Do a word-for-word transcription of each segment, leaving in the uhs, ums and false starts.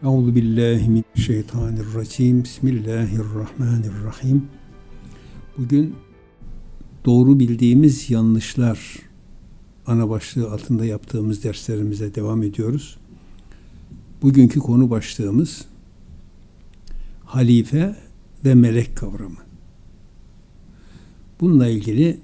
Euzu billahi mineşşeytanirracim. Bismillahirrahmanirrahim. Bugün doğru bildiğimiz yanlışlar ana başlığı altında yaptığımız derslerimize devam ediyoruz. Bugünkü konu başlığımız halife ve melek kavramı. Bununla ilgili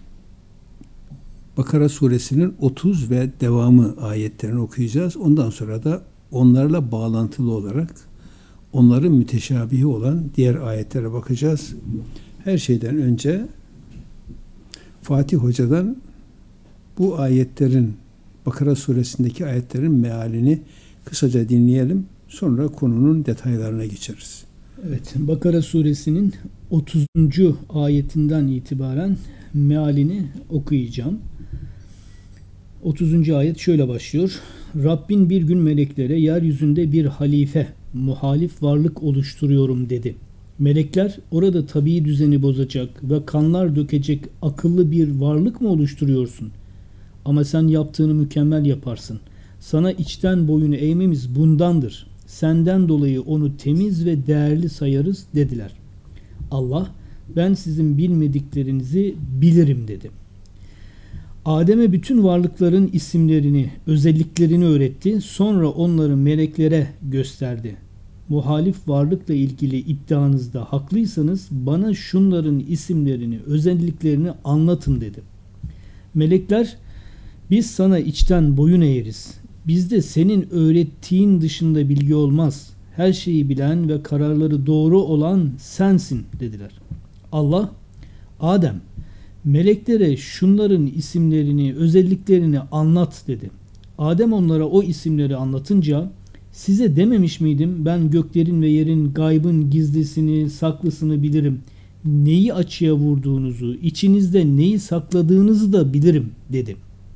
Bakara suresinin otuz ve devamı ayetlerini okuyacağız. Ondan sonra da onlarla bağlantılı olarak onların müteşabihi olan diğer ayetlere bakacağız. Her şeyden önce Fatih Hoca'dan bu ayetlerin, Bakara suresindeki ayetlerin mealini kısaca dinleyelim. Sonra konunun detaylarına geçeriz. Evet, Bakara suresinin otuzuncu ayetinden itibaren mealini okuyacağım. otuzuncu ayet şöyle başlıyor. Rabbin bir gün meleklere yeryüzünde bir halife, muhalif varlık oluşturuyorum dedi. Melekler orada tabii düzeni bozacak ve kanlar dökecek akıllı bir varlık mı oluşturuyorsun? Ama sen yaptığını mükemmel yaparsın. Sana içten boyun eğmemiz bundandır. Senden dolayı onu temiz ve değerli sayarız dediler. Allah, ben sizin bilmediklerinizi bilirim dedi. Adem'e bütün varlıkların isimlerini, özelliklerini öğretti. Sonra onları meleklere gösterdi. Muhalif varlıkla ilgili iddianızda haklıysanız bana şunların isimlerini, özelliklerini anlatın dedi. Melekler, biz sana içten boyun eğeriz. Bizde senin öğrettiğin dışında bilgi olmaz. Her şeyi bilen ve kararları doğru olan sensin dediler. Allah, Adem, meleklere şunların isimlerini, özelliklerini anlat dedi. Adem onlara o isimleri anlatınca, size dememiş miydim ben göklerin ve yerin gaybın gizlisini, saklısını bilirim. Neyi açığa vurduğunuzu, içinizde neyi sakladığınızı da bilirim dedi.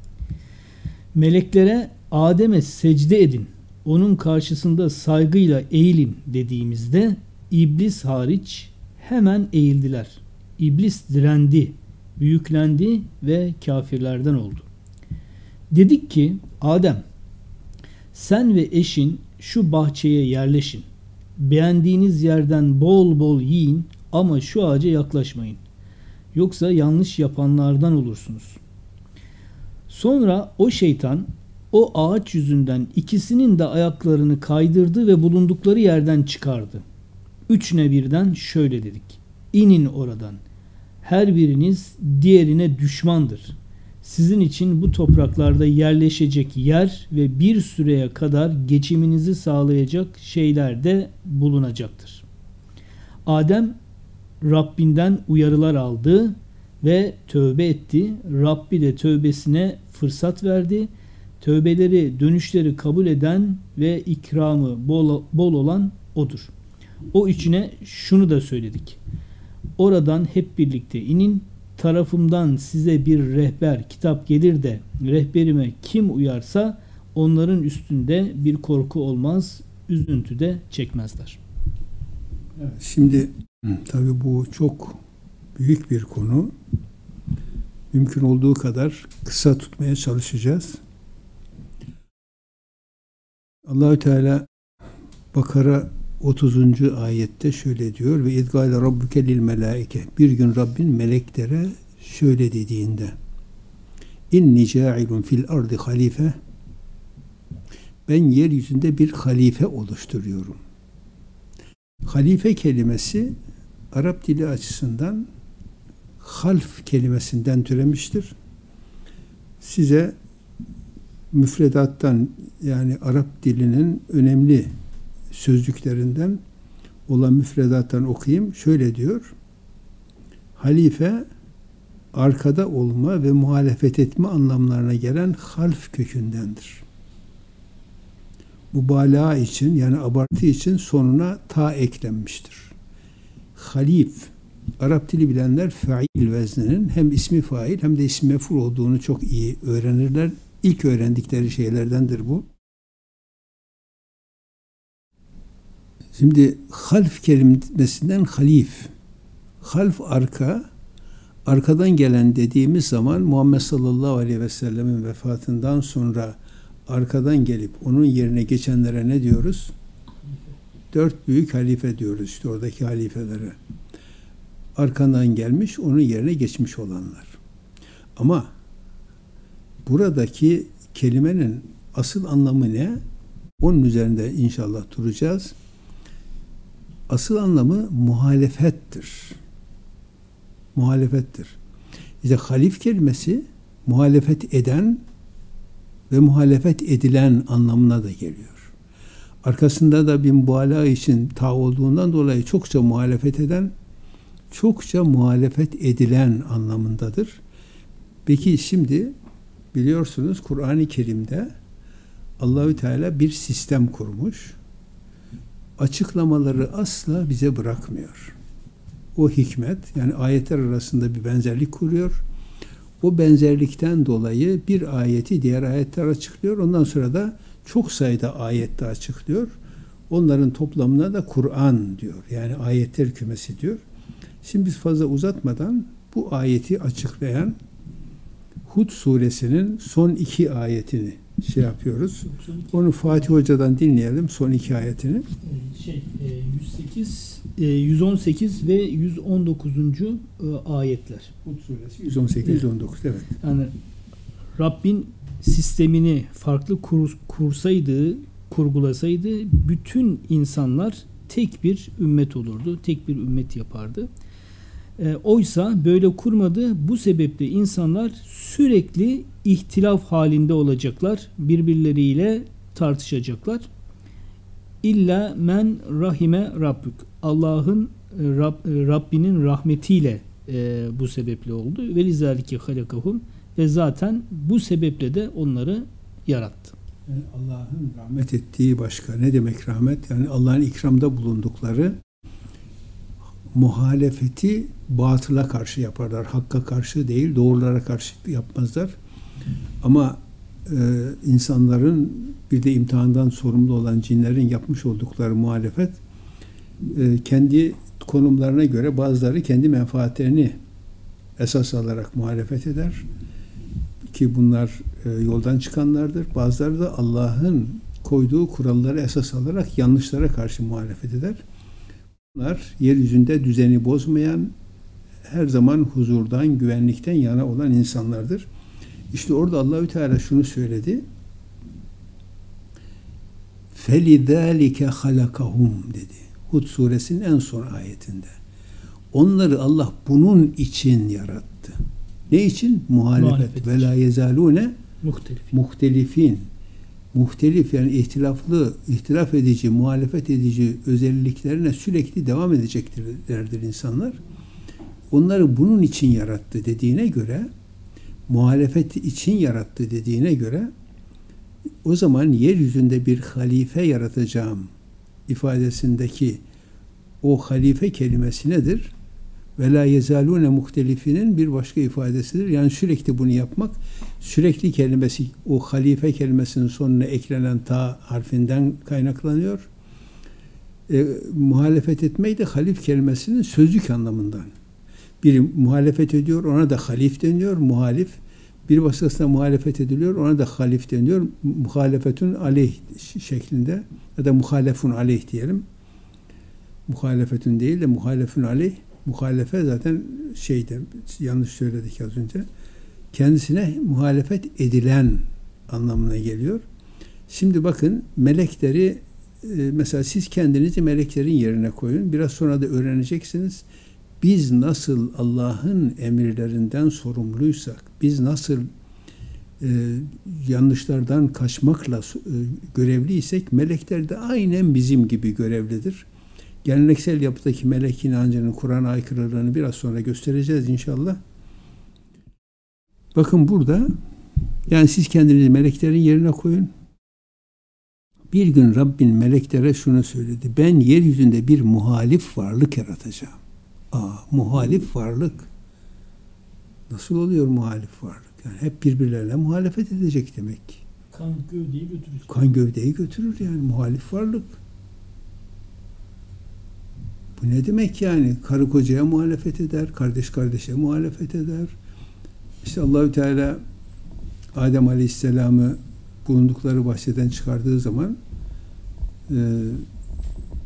Meleklere Adem'e secde edin, onun karşısında saygıyla eğilin dediğimizde İblis hariç hemen eğildiler. İblis direndi, büyüklendi ve kafirlerden oldu. Dedik ki Adem, sen ve eşin şu bahçeye yerleşin. Beğendiğiniz yerden bol bol yiyin ama şu ağaca yaklaşmayın. Yoksa yanlış yapanlardan olursunuz. Sonra o şeytan o ağaç yüzünden ikisinin de ayaklarını kaydırdı ve bulundukları yerden çıkardı. Üçüne birden şöyle dedik. İnin oradan. Her biriniz diğerine düşmandır. Sizin için bu topraklarda yerleşecek yer ve bir süreye kadar geçiminizi sağlayacak şeyler de bulunacaktır. Adem Rabbinden uyarılar aldı ve tövbe etti. Rabbi de tövbesine fırsat verdi. Tövbeleri, dönüşleri kabul eden ve ikramı bol, bol olan odur. O içine şunu da söyledik. Oradan hep birlikte inin. Tarafımdan size bir rehber, kitap gelir de rehberime kim uyarsa onların üstünde bir korku olmaz, üzüntü de çekmezler. Evet, şimdi tabii bu çok büyük bir konu. Mümkün olduğu kadar kısa tutmaya çalışacağız. Allahü Teala Bakara otuzuncu ayette şöyle diyor ve idgâle rabbuke lil melâike, bir gün Rabbin meleklere şöyle dediğinde inni câilun fil ardı halife, ben yeryüzünde bir halife oluşturuyorum. Halife kelimesi Arap dili açısından half kelimesinden türemiştir. Size müfredattan, yani Arap dilinin önemli sözlüklerinden olan müfredattan okuyayım. Şöyle diyor. Halife arkada olma ve muhalefet etme anlamlarına gelen half kökündendir. Mübalağa için, yani abartı için sonuna ta eklenmiştir. Halif, Arap dili bilenler fail vezninin hem ismi fail hem de ismi mef'ul olduğunu çok iyi öğrenirler. İlk öğrendikleri şeylerdendir bu. Şimdi half kelimesinden halif. Half arka, arkadan gelen dediğimiz zaman Muhammed sallallahu aleyhi ve sellemin vefatından sonra arkadan gelip onun yerine geçenlere ne diyoruz? Dört büyük halife diyoruz işte oradaki halifelere. Arkandan gelmiş, onun yerine geçmiş olanlar. Ama buradaki kelimenin asıl anlamı ne? Onun üzerinde inşallah duracağız. Asıl anlamı muhalefettir. Muhalefettir. İşte halif kelimesi muhalefet eden ve muhalefet edilen anlamına da geliyor. Arkasında da bir mübalağa için ta olduğundan dolayı çokça muhalefet eden, çokça muhalefet edilen anlamındadır. Peki şimdi biliyorsunuz Kur'an-ı Kerim'de Allahü Teala bir sistem kurmuş. Açıklamaları asla bize bırakmıyor. O hikmet, yani ayetler arasında bir benzerlik kuruyor. O benzerlikten dolayı bir ayeti diğer ayetler açıklıyor. Ondan sonra da çok sayıda ayette açıklıyor. Onların toplamına da Kur'an diyor. Yani ayetler kümesi diyor. Şimdi biz fazla uzatmadan bu ayeti açıklayan Hud suresinin son iki ayetini şey yapıyoruz. Onu Fatih Hoca'dan dinleyelim, son iki ayetini. Şey, yüz sekiz, yüz on sekiz ve yüz on dokuzuncu ayetler. Hud suresi yüz on sekiz yüz on dokuz, evet. Yani Rabbin sistemini farklı kur, kursaydı, kurgulasaydı bütün insanlar tek bir ümmet olurdu. Tek bir ümmet yapardı. E, oysa böyle kurmadı. Bu sebeple insanlar sürekli ihtilaf halinde olacaklar. Birbirleriyle tartışacaklar. İlla men rahime rabbük. Allah'ın Rab, Rabbinin rahmetiyle e, bu sebeple oldu. Ve lizalike halakahum. Ve zaten bu sebeple de onları yarattı. Yani Allah'ın rahmet ettiği başka. Ne demek rahmet? Yani Allah'ın ikramda bulundukları muhalefeti batıla karşı yaparlar. Hakka karşı değil, doğrulara karşı yapmazlar. Ama e, insanların bir de imtihandan sorumlu olan cinlerin yapmış oldukları muhalefet e, kendi konumlarına göre bazıları kendi menfaatlerini esas alarak muhalefet eder. Ki bunlar e, yoldan çıkanlardır. Bazıları da Allah'ın koyduğu kuralları esas alarak yanlışlara karşı muhalefet eder. Bunlar yeryüzünde düzeni bozmayan, her zaman huzurdan, güvenlikten yana olan insanlardır. İşte orada Allahü Teala şunu söyledi. فَلِذَٰلِكَ خَلَقَهُمْ dedi. Hud suresinin en son ayetinde. Onları Allah bunun için yarattı. Ne için? Muhalefet. Ve la yezalune muhtelifin. Muhtelif yani ihtilaflı, ihtilaf edici, muhalefet edici özelliklerine sürekli devam edeceklerdir insanlar. Onları bunun için yarattı dediğine göre, muhalefet için yarattı dediğine göre, o zaman yeryüzünde bir halife yaratacağım ifadesindeki o halife kelimesi nedir? Ve la yezalune muhtelifinin bir başka ifadesidir. Yani sürekli bunu yapmak, sürekli kelimesi, o halife kelimesinin sonuna eklenen ta harfinden kaynaklanıyor. E, muhalefet etmeyi de halif kelimesinin sözlük anlamından. Biri muhalefet ediyor, ona da halif deniyor, muhalif. Bir başkasına muhalefet ediliyor, ona da halif deniyor. Muhalefetun aleyh şeklinde ya da muhalefun aleyh diyelim. Muhalefetun değil de muhalefun aleyh. Muhalefe zaten şeydir, yanlış söyledik az önce. Kendisine muhalefet edilen anlamına geliyor. Şimdi bakın melekleri, mesela siz kendinizi meleklerin yerine koyun. Biraz sonra da öğreneceksiniz. Biz nasıl Allah'ın emirlerinden sorumluysak, biz nasıl e, yanlışlardan kaçmakla e, görevliysek, melekler de aynen bizim gibi görevlidir. Geleneksel yapıdaki melek inancının Kur'an'a aykırılığını biraz sonra göstereceğiz inşallah. Bakın burada, yani siz kendinizi meleklerin yerine koyun. Bir gün Rabbin meleklere şunu söyledi. Ben yeryüzünde bir muhalif varlık yaratacağım. Aa, muhalif varlık. Nasıl oluyor muhalif varlık? Yani hep birbirlerine muhalefet edecek demek. Kan gövdeyi götürür. Kan gövdeyi götürür yani muhalif varlık. Bu ne demek yani? Karı kocaya muhalefet eder, kardeş kardeşe muhalefet eder. İşte Allahü Teala Adem Aleyhisselam'ı bulundukları bahçeden çıkardığı zaman e,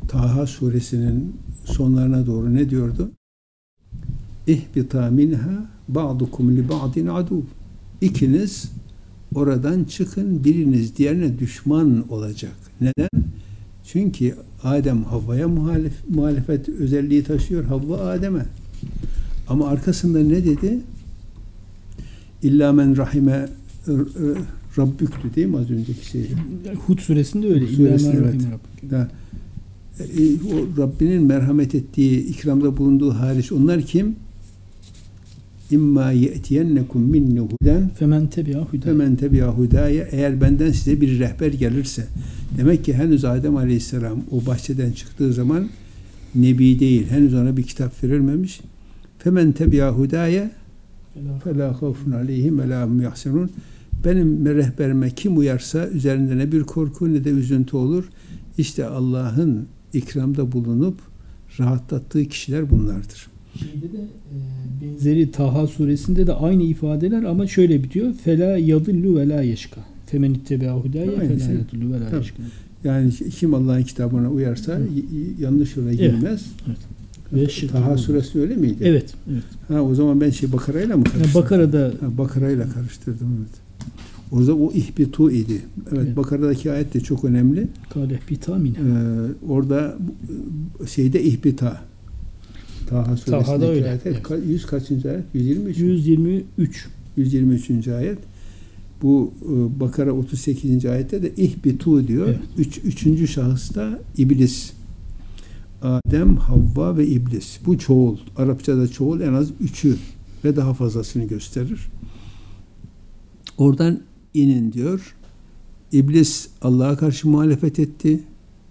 Taha suresinin sonlarına doğru ne diyordu? İhbita minha ba'dukum li ba'din adu. İkiniz oradan çıkın, biriniz diğerine düşman olacak. Neden? Çünkü Adem Havva'ya muhalif, muhalefet özelliği taşıyor. Havva Adem'e. Ama arkasında ne dedi? İlla men rahime Rabbüktü değil mi az önceki şeyde? Hud suresinde öyle. Hud suresinde, İlla men evet. rahime Rabbük. Da, e, o Rabbinin merhamet ettiği, ikramda bulunduğu hariç onlar kim? İmma ye'tiyennekum minni huden Femen tebi'a hudaya. femen tebi'a hudaya. Eğer benden size bir rehber gelirse, demek ki henüz Adem Aleyhisselam o bahçeden çıktığı zaman nebi değil. Henüz ona bir kitap verilmemiş. Femen tebi'a hudaya فَلَا خَوْفٌ عَلَيْهِمْ وَلَا هُمْ يَحْزَنُونَ. Benim rehberime kim uyarsa üzerinde ne bir korku ne de üzüntü olur. İşte Allah'ın ikramda bulunup rahatlattığı kişiler bunlardır. Şeyde de e, benzeri Taha suresinde de aynı ifadeler ama şöyle bitiyor. Fela yadillu ve la yeşka. Femen ittebi'a hudaya Aynı fela şey. yadillu ve la Tabii. yeşka. Yani kim Allah'ın kitabına uyarsa Evet. y- y- yanlış yola girmez. Evet. Ve şirk Taha olmaz. suresi öyle miydi? Evet. evet. Ha, o zaman ben şey Bakara'yla mı Yani karıştırdım? Bakara'da Ha, Bakara'yla karıştırdım, evet. O zaman o ihbitu idi. Evet, Evet. Bakara'daki ayet de çok önemli. kâle bitamin. Ee, orada e, şeyde ihbita. Taha Taha'da suresindeki öyle, ayet. evet. Ka- yüz kaçıncı ayet? yüz yirmi üç. yüz yirmi üç. yüz yirmi üçüncü ayet. Bu e, Bakara otuz sekizinci ayette de ihbitu diyor. Evet. Üç, üçüncü şahısta iblis. Adem, Havva ve iblis. Bu çoğul. Arapçada çoğul en az üçü ve daha fazlasını gösterir. Oradan inin diyor. İblis Allah'a karşı muhalefet etti.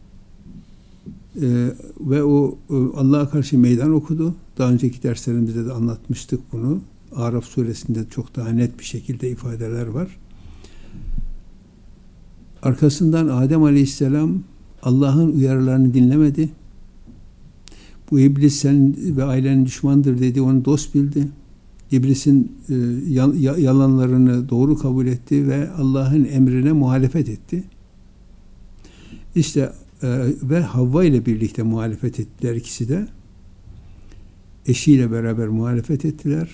Ee, ve o e, Allah'a karşı meydan okudu. Daha önceki derslerimizde de anlatmıştık bunu. Araf suresinde çok daha net bir şekilde ifadeler var. Arkasından Adem Aleyhisselam Allah'ın uyarılarını dinlemedi. Bu iblis senin ve ailenin düşmandır dedi. Onu dost bildi. İblisin e, yalanlarını doğru kabul etti ve Allah'ın emrine muhalefet etti. İşte e, ve Havva ile birlikte muhalefet ettiler ikisi de. Eşiyle beraber muhalefet ettiler.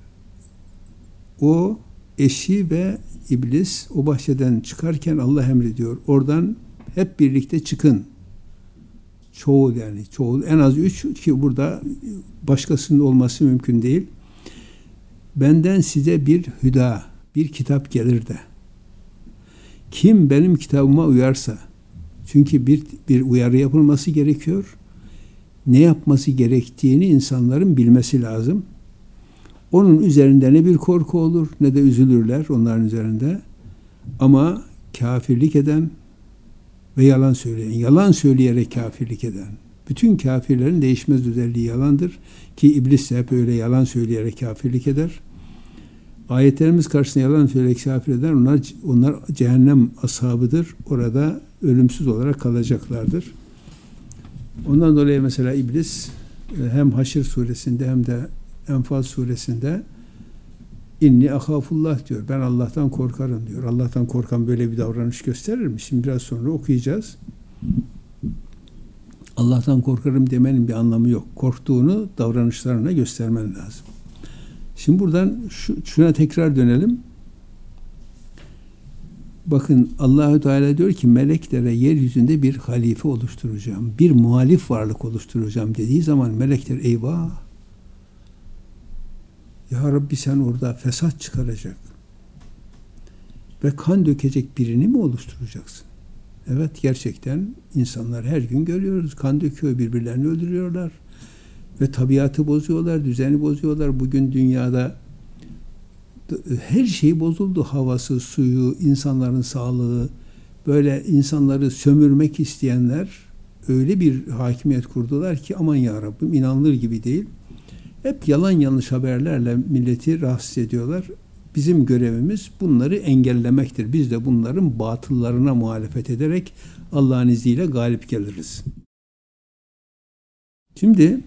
O eşi ve iblis o bahçeden çıkarken Allah emrediyor. Oradan hep birlikte çıkın. Çoğul yani. Çoğul en az üç ki burada başkasının olması mümkün değil. Benden size bir hüda, bir kitap gelir de. Kim benim kitabıma uyarsa, çünkü bir, bir uyarı yapılması gerekiyor. Ne yapması gerektiğini insanların bilmesi lazım. Onun üzerinde ne bir korku olur ne de üzülürler onların üzerinde. Ama kafirlik eden ve yalan söyleyen, yalan söyleyerek kafirlik eden, bütün kafirlerin değişmez özelliği yalandır ki iblis de hep öyle yalan söyleyerek kafirlik eder. Ayetlerimiz karşısında yalan söyleyerek kafir eden onlar, onlar cehennem ashabıdır. Orada ölümsüz olarak kalacaklardır. Ondan dolayı mesela iblis hem Haşr suresinde hem de Enfal suresinde inni ahafullah diyor. Ben Allah'tan korkarım diyor. Allah'tan korkan böyle bir davranış gösterir mi? Şimdi biraz sonra okuyacağız. Allah'tan korkarım demenin bir anlamı yok. Korktuğunu davranışlarına göstermen lazım. Şimdi buradan şu, şuna tekrar dönelim. Bakın Allahü Teala diyor ki meleklere yeryüzünde bir halife oluşturacağım. Bir muhalif varlık oluşturacağım dediği zaman melekler eyvah. Ya Rabbi sen orada fesat çıkaracak ve kan dökecek birini mi oluşturacaksın? Evet gerçekten insanlar her gün görüyoruz. Kan döküyor, birbirlerini öldürüyorlar. Ve tabiatı bozuyorlar, düzeni bozuyorlar. Bugün dünyada her şey bozuldu. Havası, suyu, insanların sağlığı. Böyle insanları sömürmek isteyenler öyle bir hakimiyet kurdular ki aman ya Rabbim inanılır gibi değil. Hep yalan yanlış haberlerle milleti rahatsız ediyorlar. Bizim görevimiz bunları engellemektir. Biz de bunların batıllarına muhalefet ederek Allah'ın izniyle galip geliriz. Şimdi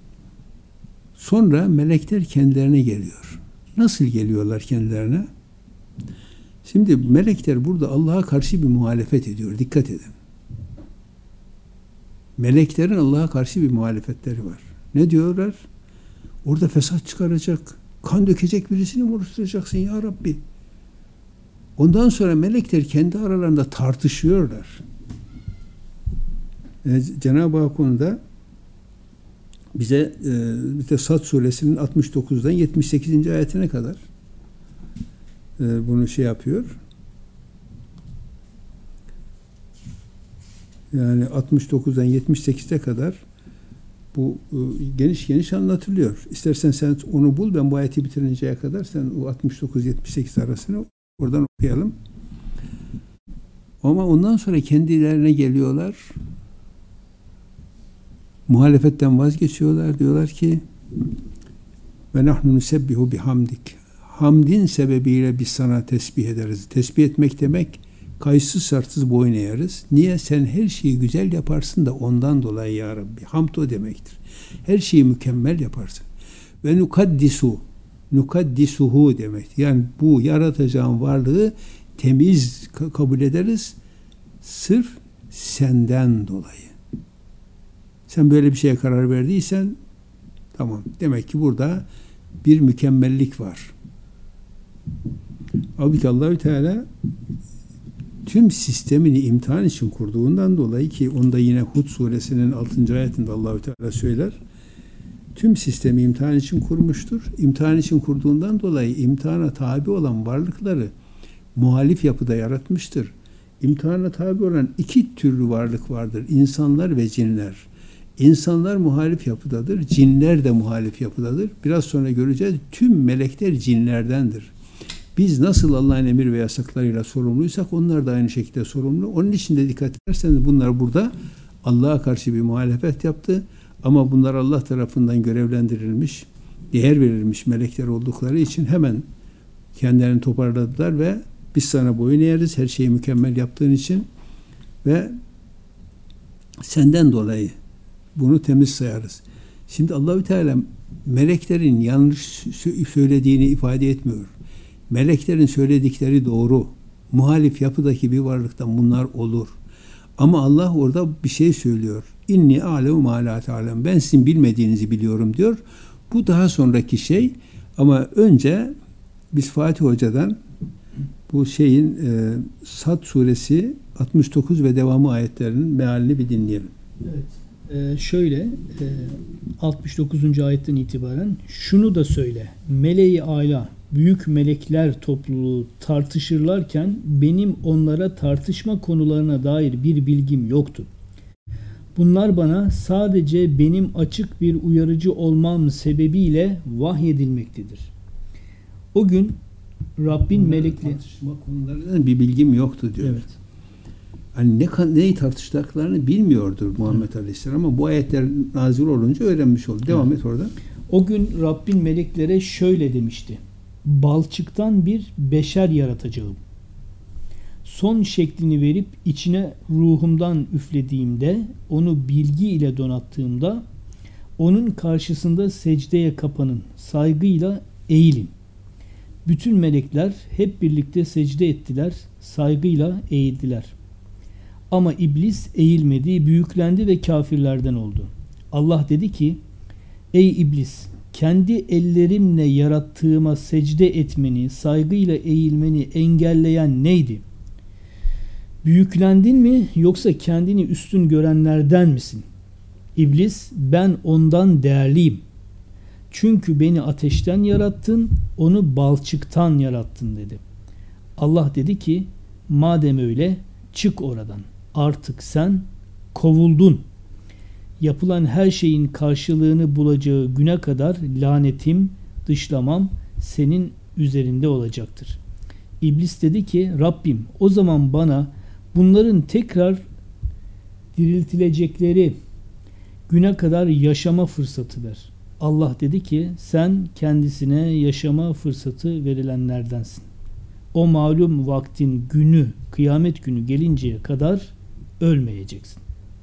sonra melekler kendilerine geliyor. Nasıl geliyorlar kendilerine? Şimdi melekler burada Allah'a karşı bir muhalefet ediyor. Dikkat edin. Meleklerin Allah'a karşı bir muhalefetleri var. Ne diyorlar? Orada fesat çıkaracak, kan dökecek birisini mi oluşturacaksın ya Rabbi? Ondan sonra melekler kendi aralarında tartışıyorlar. E, Cenab-ı Hak konuda bize e, bir de Sad suresinin altmış dokuzdan yetmiş sekizinci ayetine kadar e, bunu şey yapıyor. Yani altmış dokuzdan yetmiş sekize kadar bu e, geniş geniş anlatılıyor. İstersen sen onu bul, ben bu ayeti bitirinceye kadar sen o altmış dokuz yetmiş sekiz arasını oradan okuyalım. Ama ondan sonra kendilerine geliyorlar. Muhalefetten vazgeçiyorlar. Diyorlar ki ve nahnu nusebbihu bihamdik. Hamdin sebebiyle biz sana tesbih ederiz. Tesbih etmek demek kayıtsız şartsız boyun eğeriz. Niye? Sen her şeyi güzel yaparsın da ondan dolayı ya Rabbi. Hamd o demektir. Her şeyi mükemmel yaparsın. Ve nukaddisu nukaddisuhu demek. Yani bu yaratacağın varlığı temiz kabul ederiz. Sırf senden dolayı. Sen böyle bir şeye karar verdiysen tamam. Demek ki burada bir mükemmellik var. Halbuki Allahü Teala tüm sistemini imtihan için kurduğundan dolayı ki onda yine Hud suresinin altıncı ayetinde Allahü Teala söyler. Tüm sistemi imtihan için kurmuştur. İmtihan için kurduğundan dolayı imtihana tabi olan varlıkları muhalif yapıda yaratmıştır. İmtihana tabi olan iki türlü varlık vardır. İnsanlar ve cinler. İnsanlar muhalif yapıdadır. Cinler de muhalif yapıdadır. Biraz sonra göreceğiz. Tüm melekler cinlerdendir. Biz nasıl Allah'ın emir ve yasaklarıyla sorumluysak onlar da aynı şekilde sorumlu. Onun için de dikkat ederseniz bunlar burada Allah'a karşı bir muhalefet yaptı. Ama bunlar Allah tarafından görevlendirilmiş, değer verilmiş melekler oldukları için hemen kendilerini toparladılar ve biz sana boyun eğeriz her şeyi mükemmel yaptığın için ve senden dolayı bunu temiz sayarız. Şimdi Allahü Teala meleklerin yanlış söylediğini ifade etmiyor. Meleklerin söyledikleri doğru. Muhalif yapıdaki bir varlıktan bunlar olur. Ama Allah orada bir şey söylüyor. İnni alemu ma la ta'lem. Ben sizin bilmediğinizi biliyorum diyor. Bu daha sonraki şey. Ama önce biz Fatih Hoca'dan bu şeyin e, Sad suresi altmış dokuz ve devamı ayetlerinin mealini bir dinleyelim. Evet. Ee, şöyle e, altmış dokuzuncu ayetten itibaren şunu da söyle. Meleği âlâ, büyük melekler topluluğu tartışırlarken benim onlara tartışma konularına dair bir bilgim yoktu. Bunlar bana sadece benim açık bir uyarıcı olmam sebebiyle vahyedilmektedir. O gün Rabbin Onların melekleri tartışma konularından bir bilgim yoktu diyor. Evet. Hani ne neyi tartıştıklarını bilmiyordur Muhammed evet. Aleyhisselam ama bu ayetler nazil olunca öğrenmiş oldu. Devam evet. et orada. O gün Rabbin meleklere şöyle demişti. Balçıktan bir beşer yaratacağım. Son şeklini verip içine ruhumdan üflediğimde, onu bilgi ile donattığımda, onun karşısında secdeye kapanın, saygıyla eğilin. Bütün melekler hep birlikte secde ettiler, saygıyla eğildiler. Ama iblis eğilmedi, büyüklendi ve kafirlerden oldu. Allah dedi ki, ey iblis, kendi ellerimle yarattığıma secde etmeni, saygıyla eğilmeni engelleyen neydi? Büyüklendin mi yoksa kendini üstün görenlerden misin? İblis, ben ondan değerliyim. Çünkü beni ateşten yarattın, onu balçıktan yarattın dedi. Allah dedi ki, madem öyle çık oradan. Artık sen kovuldun. Yapılan her şeyin karşılığını bulacağı güne kadar lanetim, dışlamam senin üzerinde olacaktır. İblis dedi ki, Rabbim o zaman bana bunların tekrar diriltilecekleri güne kadar yaşama fırsatı ver. Allah dedi ki, sen kendisine yaşama fırsatı verilenlerdensin. O malum vaktin günü, kıyamet günü gelinceye kadar ölmeyeceksin.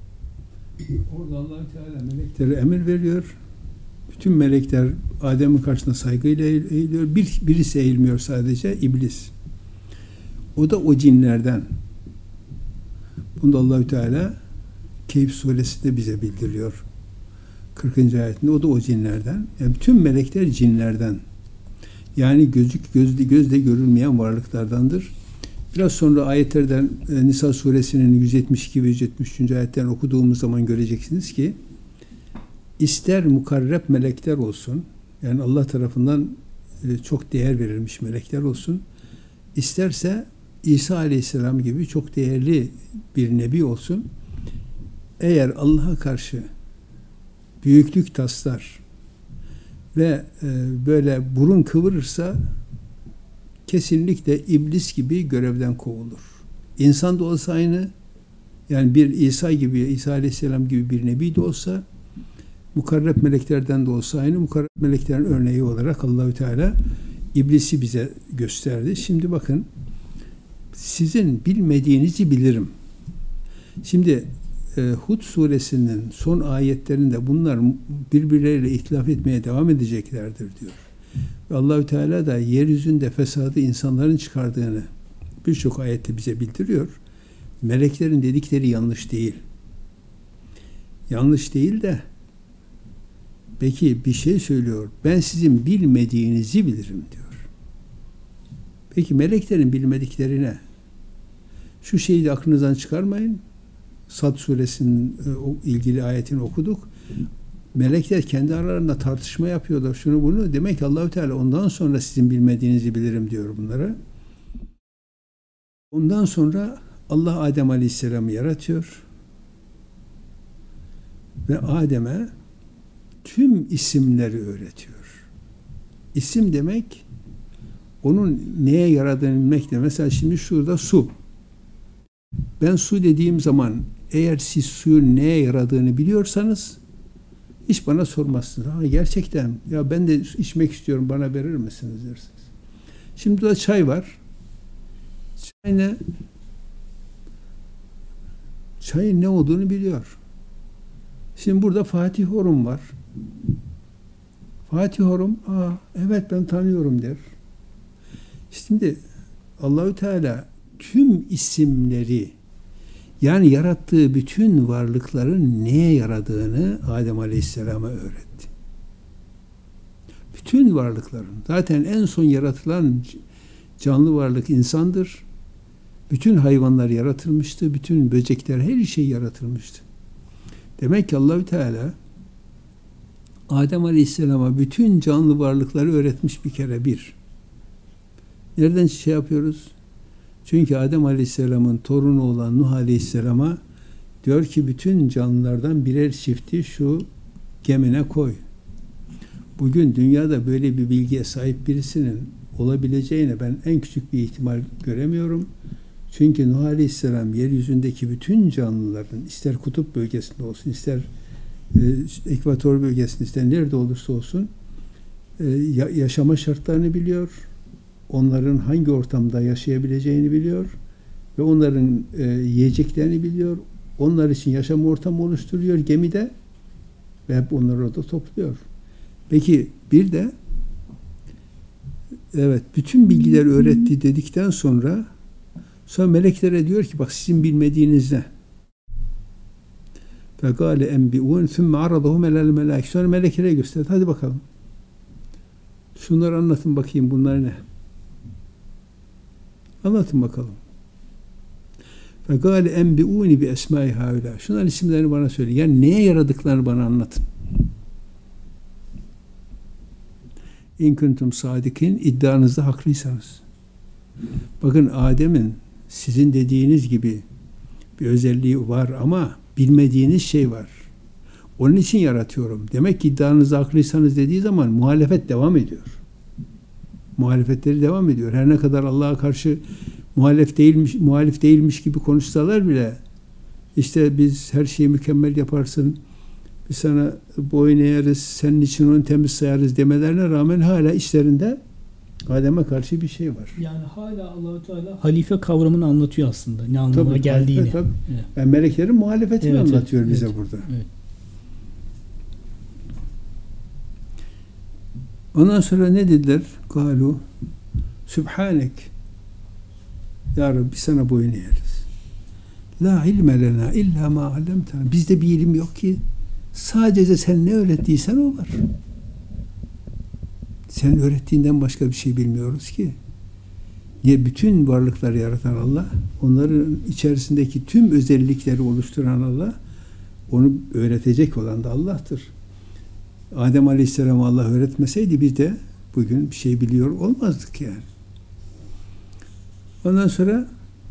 Orada Allah-u Teala meleklere emir veriyor. Bütün melekler Adem'in karşısında saygıyla eğiliyor. Bir, birisi eğilmiyor sadece, iblis. O da o cinlerden. Bunda Allah-u Teala Kehf suresi de bize bildiriyor. kırkıncı ayetinde o da o cinlerden. Yani bütün melekler cinlerden. Yani gözük gözle, gözle görülmeyen varlıklardandır. Biraz sonra ayetlerden e, Nisa suresinin yüz yetmiş iki ve yüz yetmiş üçüncü ayetlerini okuduğumuz zaman göreceksiniz ki ister mukarreb melekler olsun, yani Allah tarafından e, çok değer verilmiş melekler olsun, isterse İsa Aleyhisselam gibi çok değerli bir nebi olsun, eğer Allah'a karşı büyüklük taslar ve e, böyle burun kıvırırsa kesinlikle iblis gibi görevden kovulur. İnsan da olsa aynı, yani bir İsa gibi, İsa Aleyhisselam gibi bir nebi de olsa, mukarreb meleklerden de olsa aynı. Mukarreb meleklerin örneği olarak Allahü Teala iblisi bize gösterdi. Şimdi bakın, sizin bilmediğinizi bilirim. Şimdi e, Hud suresinin son ayetlerinde bunlar birbirleriyle ihtilaf etmeye devam edeceklerdir diyor. Ve Allahü Teala da yeryüzünde fesadı insanların çıkardığını birçok ayette bize bildiriyor. Meleklerin dedikleri yanlış değil. Yanlış değil de peki bir şey söylüyor. Ben sizin bilmediğinizi bilirim diyor. Peki meleklerin bilmediklerine şu şeyi de aklınızdan çıkarmayın. Sad suresinin o ilgili ayetini okuduk. Melekler kendi aralarında tartışma yapıyorlar. Şunu bunu. Demek ki Allahü Teala ondan sonra sizin bilmediğinizi bilirim diyor bunlara. Ondan sonra Allah Adem Aleyhisselam'ı yaratıyor. Ve Adem'e tüm isimleri öğretiyor. İsim demek onun neye yaradığını bilmek de. Mesela şimdi şurada su. Ben su dediğim zaman eğer siz suyun neye yaradığını biliyorsanız hiç bana sormazsınız. Ha, gerçekten ya ben de içmek istiyorum, bana verir misiniz dersiniz. Şimdi burada çay var. Çay ne? Çayın ne olduğunu biliyor. Şimdi burada Fatih Horum var. Fatih Horum, aa evet ben tanıyorum der. Şimdi Allahü Teala tüm isimleri, yani yarattığı bütün varlıkların neye yaradığını Adem Aleyhisselam'a öğretti. Bütün varlıkların. Zaten en son yaratılan canlı varlık insandır. Bütün hayvanlar yaratılmıştı. Bütün böcekler, her şey yaratılmıştı. Demek ki Allahü Teala Adem Aleyhisselam'a bütün canlı varlıkları öğretmiş bir kere bir. Nereden şey yapıyoruz? Çünkü Adem Aleyhisselam'ın torunu olan Nuh Aleyhisselam'a diyor ki bütün canlılardan birer çifti şu gemine koy. Bugün dünyada böyle bir bilgiye sahip birisinin olabileceğine ben en küçük bir ihtimal göremiyorum. Çünkü Nuh Aleyhisselam yeryüzündeki bütün canlıların ister kutup bölgesinde olsun, ister e, ekvator bölgesinde, ister nerede olursa olsun e, yaşama şartlarını biliyor. Onların hangi ortamda yaşayabileceğini biliyor ve onların e, yiyeceklerini biliyor. Onlar için yaşam ortamı oluşturuyor gemide ve hep onları orada topluyor. Peki bir de evet bütün bilgileri öğretti dedikten sonra sonra meleklere diyor ki bak sizin bilmediğiniz ne? فَقَالَ اَنْبِعُونَ ثُمَّ عَرَضَهُمْ اَلَى الْمَلَائِكَ Sonra meleklere gösterdi. Hadi bakalım. Şunları anlatın bakayım, bunlar ne? Anlatın bakalım. فَقَالَ اَنْبِعُونِ بِاَسْمَاءِ هَٰؤُلَاءِ Şunların isimlerini bana söyle. Yani neye yaradıklarını bana anlatın. İn kuntum sadikin, iddianızda haklıysanız. Bakın Adem'in sizin dediğiniz gibi bir özelliği var ama bilmediğiniz şey var. Onun için yaratıyorum. Demek ki iddianızda haklıysanız dediği zaman muhalefet devam ediyor. Muhalefetleri devam ediyor. Her ne kadar Allah'a karşı muhalif değilmiş, muhalif değilmiş gibi konuşsalar bile işte biz her şeyi mükemmel yaparsın, biz sana boyun eğeriz, senin için onu temiz sayarız demelerine rağmen hala içlerinde Adem'e karşı bir şey var. Yani hala Allahu Teala halife kavramını anlatıyor aslında. Ne anlamına tabii, geldiğini. Tabii, tabii. Evet. Yani meleklerin muhalefetini evet, anlatıyor evet, bize evet, burada. Evet. Ondan sonra ne dediler? Galu Sübhanek Ya Rabbi sana boyun eğeriz. La ilme lena illa ma allamtena. Bizde bir ilim yok ki. Sadece sen ne öğrettiysen o var. Sen öğrettiğinden başka bir şey bilmiyoruz ki. Niye? Bütün varlıkları yaratan Allah, onların içerisindeki tüm özellikleri oluşturan Allah, onu öğretecek olan da Allah'tır. Adem Aleyhisselam'a Allah öğretmeseydi biz de bugün bir şey biliyor olmazdık yani. Ondan sonra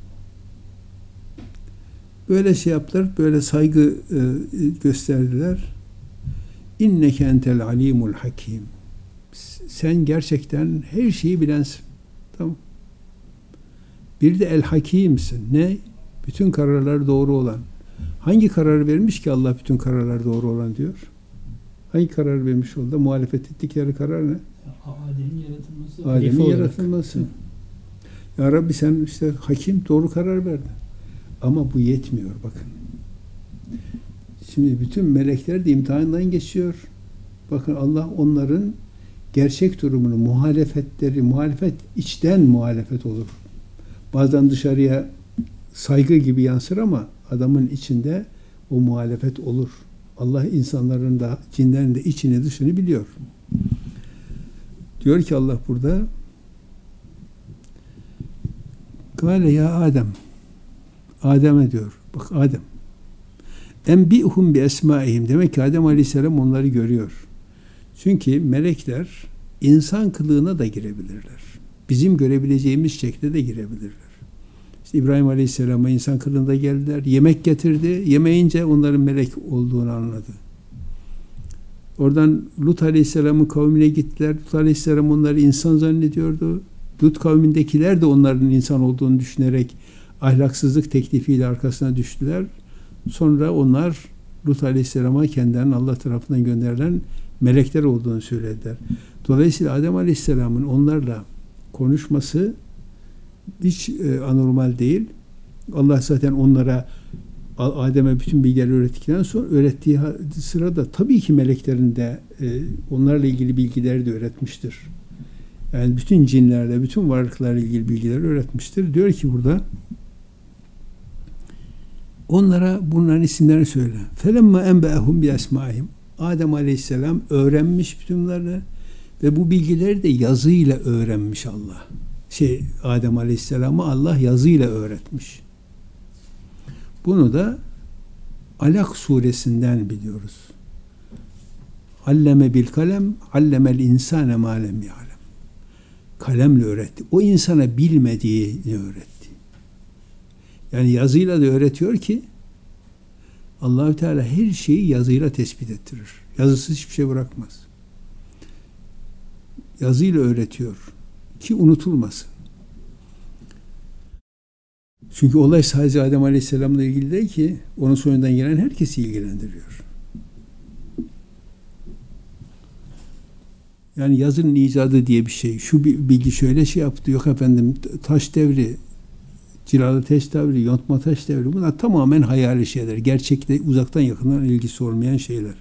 böyle şey yaptılar, böyle saygı e, gösterdiler. İnneke entel alimul hakim. Sen gerçekten her şeyi bilensin. Tamam. Bir de el hakimsin. Ne? Bütün kararlar doğru olan. Hangi kararı vermiş ki Allah bütün kararlar doğru olan diyor? Hangi karar vermiş oldu? Muhalefet ettikleri karar ne? Adem'in yaratılması. Adem'in yaratılması. Ya Rabbi sen işte hakim, doğru karar verdin. Ama bu yetmiyor bakın. Şimdi bütün melekler de imtihandan geçiyor. Bakın Allah onların gerçek durumunu, muhalefetleri, muhalefet içten muhalefet olur. Bazen dışarıya saygı gibi yansır ama adamın içinde o muhalefet olur. Allah insanların da, cinlerin de içini dışını biliyor. Diyor ki Allah burada, Kâle ya Adem, Adem'e diyor, bak Adem, enbi'hum bi esmaihim, demek ki Adem Aleyhisselam onları görüyor. Çünkü melekler insan kılığına da girebilirler. Bizim görebileceğimiz şekilde de girebilirler. İşte İbrahim Aleyhisselam'a insan kılığında geldiler. Yemek getirdi. Yemeyince onların melek olduğunu anladı. Oradan Lut Aleyhisselam'ın kavmine gittiler. Lut Aleyhisselam onları insan zannediyordu. Lut kavmindekiler de onların insan olduğunu düşünerek ahlaksızlık teklifiyle arkasına düştüler. Sonra onlar Lut Aleyhisselam'a kendilerinin Allah tarafından gönderilen melekler olduğunu söylediler. Dolayısıyla Adem Aleyhisselam'ın onlarla konuşması hiç e, anormal değil. Allah zaten onlara, Adem'e bütün bilgileri öğrettikten sonra öğrettiği sırada tabii ki meleklerin de e, onlarla ilgili bilgileri de öğretmiştir. Yani bütün cinlerle, bütün varlıklarla ilgili bilgileri öğretmiştir. Diyor ki burada, onlara bunların isimlerini söyle. Felemma enbe'ehum bi esmaihim. Adem Aleyhisselam öğrenmiş bütün bunları ve bu bilgileri de yazıyla öğrenmiş Allah. Şey, Adem Aleyhisselam'ı Allah yazıyla öğretmiş. Bunu da Alak suresinden biliyoruz. Alleme bil kalem, allemel insane ma lem ya'lem. Kalemle öğretti. O insana bilmediğini öğretti. Yani yazıyla da öğretiyor ki Allah-u Teala her şeyi yazıyla tespit ettirir. Yazısız hiçbir şey bırakmaz. Yazıyla öğretiyor ki unutulmasın. Çünkü olay sadece Adem Aleyhisselam'la ilgili değil ki, onun soyundan gelen herkesi ilgilendiriyor. Yani yazının icadı diye bir şey, şu bilgi şöyle şey yaptı, yok efendim taş devri, cilalı taş devri, yontma taş devri, bunlar tamamen hayali şeyler. Gerçekte uzaktan yakından ilgisi olmayan şeyler.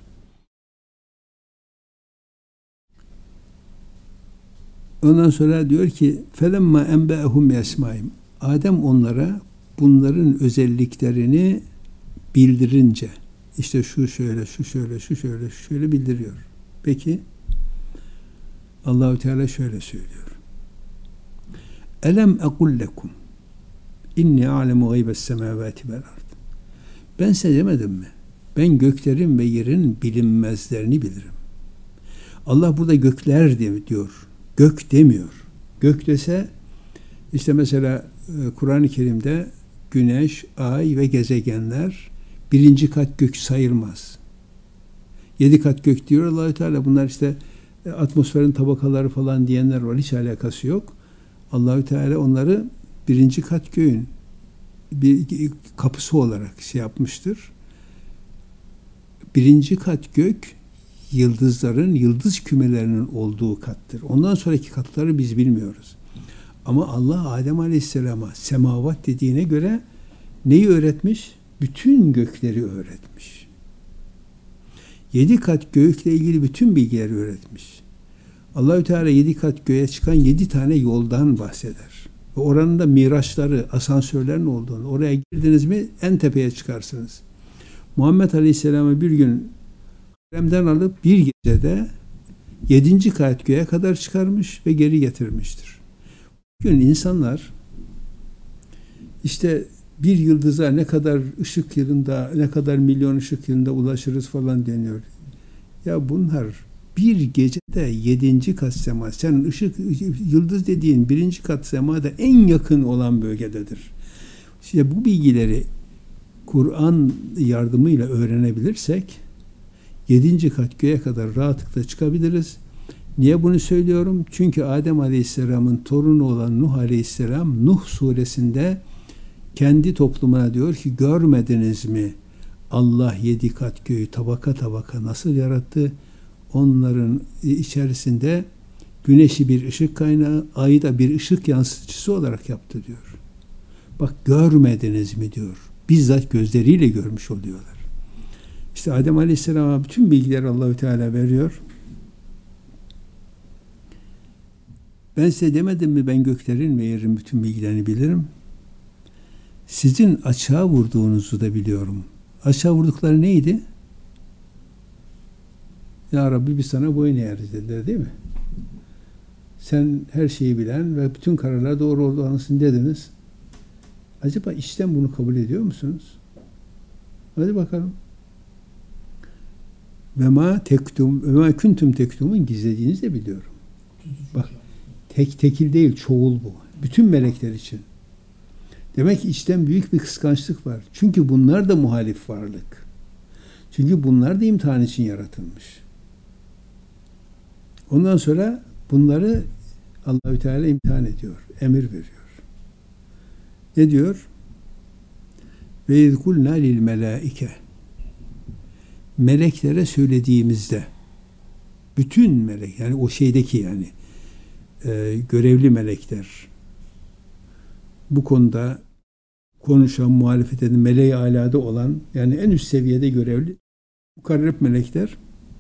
Ondan sonra diyor ki felemma enbe'ehum bi esmaihim. Adem onlara bunların özelliklerini bildirince, işte şu şöyle, şu şöyle, şu şöyle, şu şöyle bildiriyor. Peki Allahu Teala şöyle söylüyor. Elem ekul lekum inni a'lemu gaybes semavati vel ard. Ben size demedim mi? Ben göklerin ve yerin bilinmezlerini bilirim. Allah burada gökler diyor. Gök demiyor. Gök dese işte mesela Kur'an-ı Kerim'de güneş, ay ve gezegenler birinci kat gök sayılmaz. Yedi kat gök diyor Allah-u Teala. Bunlar işte atmosferin tabakaları falan diyenler var. Hiç alakası yok. Allah-u Teala onları birinci kat göğün bir kapısı olarak şey yapmıştır. Birinci kat gök yıldızların, yıldız kümelerinin olduğu kattır. Ondan sonraki katları biz bilmiyoruz. Ama Allah Adem Aleyhisselam'a semavat dediğine göre neyi öğretmiş? Bütün gökleri öğretmiş. Yedi kat gökle ilgili bütün bilgileri öğretmiş. Allah-u Teala yedi kat göğe çıkan yedi tane yoldan bahseder. Ve oranın da miraçları, asansörlerin olduğunu, oraya girdiniz mi en tepeye çıkarsınız. Muhammed Aleyhisselam'ı bir gün haremden alıp bir gecede yedinci kat göğe kadar çıkarmış ve geri getirmiştir. Bugün insanlar işte bir yıldıza ne kadar ışık yılında, ne kadar milyon ışık yılında ulaşırız falan deniyor. Ya bunlar bir gecede yedinci kat sema. Sen ışık, yıldız dediğin birinci kat semada en yakın olan bölgededir. İşte bu bilgileri Kur'an yardımıyla öğrenebilirsek yedinci kat göğe kadar rahatlıkla çıkabiliriz. Niye bunu söylüyorum? Çünkü Adem Aleyhisselam'ın torunu olan Nuh Aleyhisselam Nuh suresinde kendi toplumuna diyor ki görmediniz mi Allah yedi kat göğü tabaka tabaka nasıl yarattı? Onların içerisinde güneşi bir ışık kaynağı, ayı da bir ışık yansıtıcısı olarak yaptı diyor. Bak görmediniz mi diyor. Bizzat gözleriyle görmüş oluyorlar. İşte Adem Aleyhisselam'a bütün bilgileri Allahü Teala veriyor. Ben size demedim mi ben göklerin ve yerin bütün bilgilerini bilirim. Sizin açığa vurduğunuzu da biliyorum. Açığa vurdukları neydi? Ya Rabbi biz sana boyun eğeriz dediler değil mi? Sen her şeyi bilen ve bütün kararlar doğru olduğu anlasın dediniz. Acaba içten bunu kabul ediyor musunuz? Hadi bakalım. Ve ma tektum ve ma kuntum tektumun gizlediğinizi de biliyorum. Bak tek tekil değil çoğul bu. Bütün melekler için. Demek ki içten büyük bir kıskançlık var. Çünkü bunlar da muhalif varlık. Çünkü bunlar da imtihan için yaratılmış. Ondan sonra bunları Allahü Teala imtihan ediyor, emir veriyor. Ne diyor? Ve izkulna lil melaike. Meleklere söylediğimizde bütün melek yani o şeydeki yani e, görevli melekler bu konuda konuşan, muhalefet eden, meleği alada olan yani en üst seviyede görevli mukarreb melekler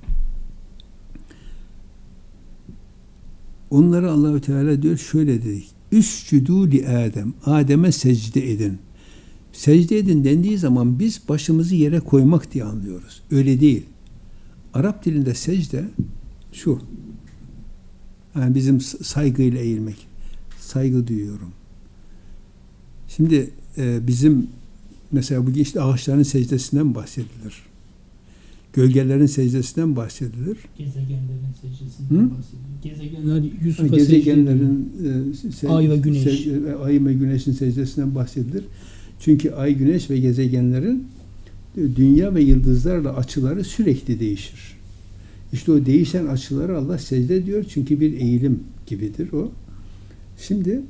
onlara Allahü Teala diyor şöyle dedik. Üscüdû li Adem. Adem'e secde edin. Secde edin dendiği zaman biz başımızı yere koymak diye anlıyoruz. Öyle değil. Arap dilinde secde şu. Yani bizim saygıyla eğilmek. Saygı duyuyorum. Şimdi e, bizim mesela bugün işte ağaçların secdesinden bahsedilir. Gölgelerin secdesinden bahsedilir. Gezegenlerin secdesinden Hı? bahsedilir. Gezegenler Yusuf'a yani gezegenlerin secde e, ay ve güneş. Secde, ay ve güneşin secdesinden bahsedilir. Çünkü ay, güneş ve gezegenlerin dünya ve yıldızlarla açıları sürekli değişir. İşte o değişen açıları Allah secde ediyor. Çünkü bir eğilim gibidir o. Şimdi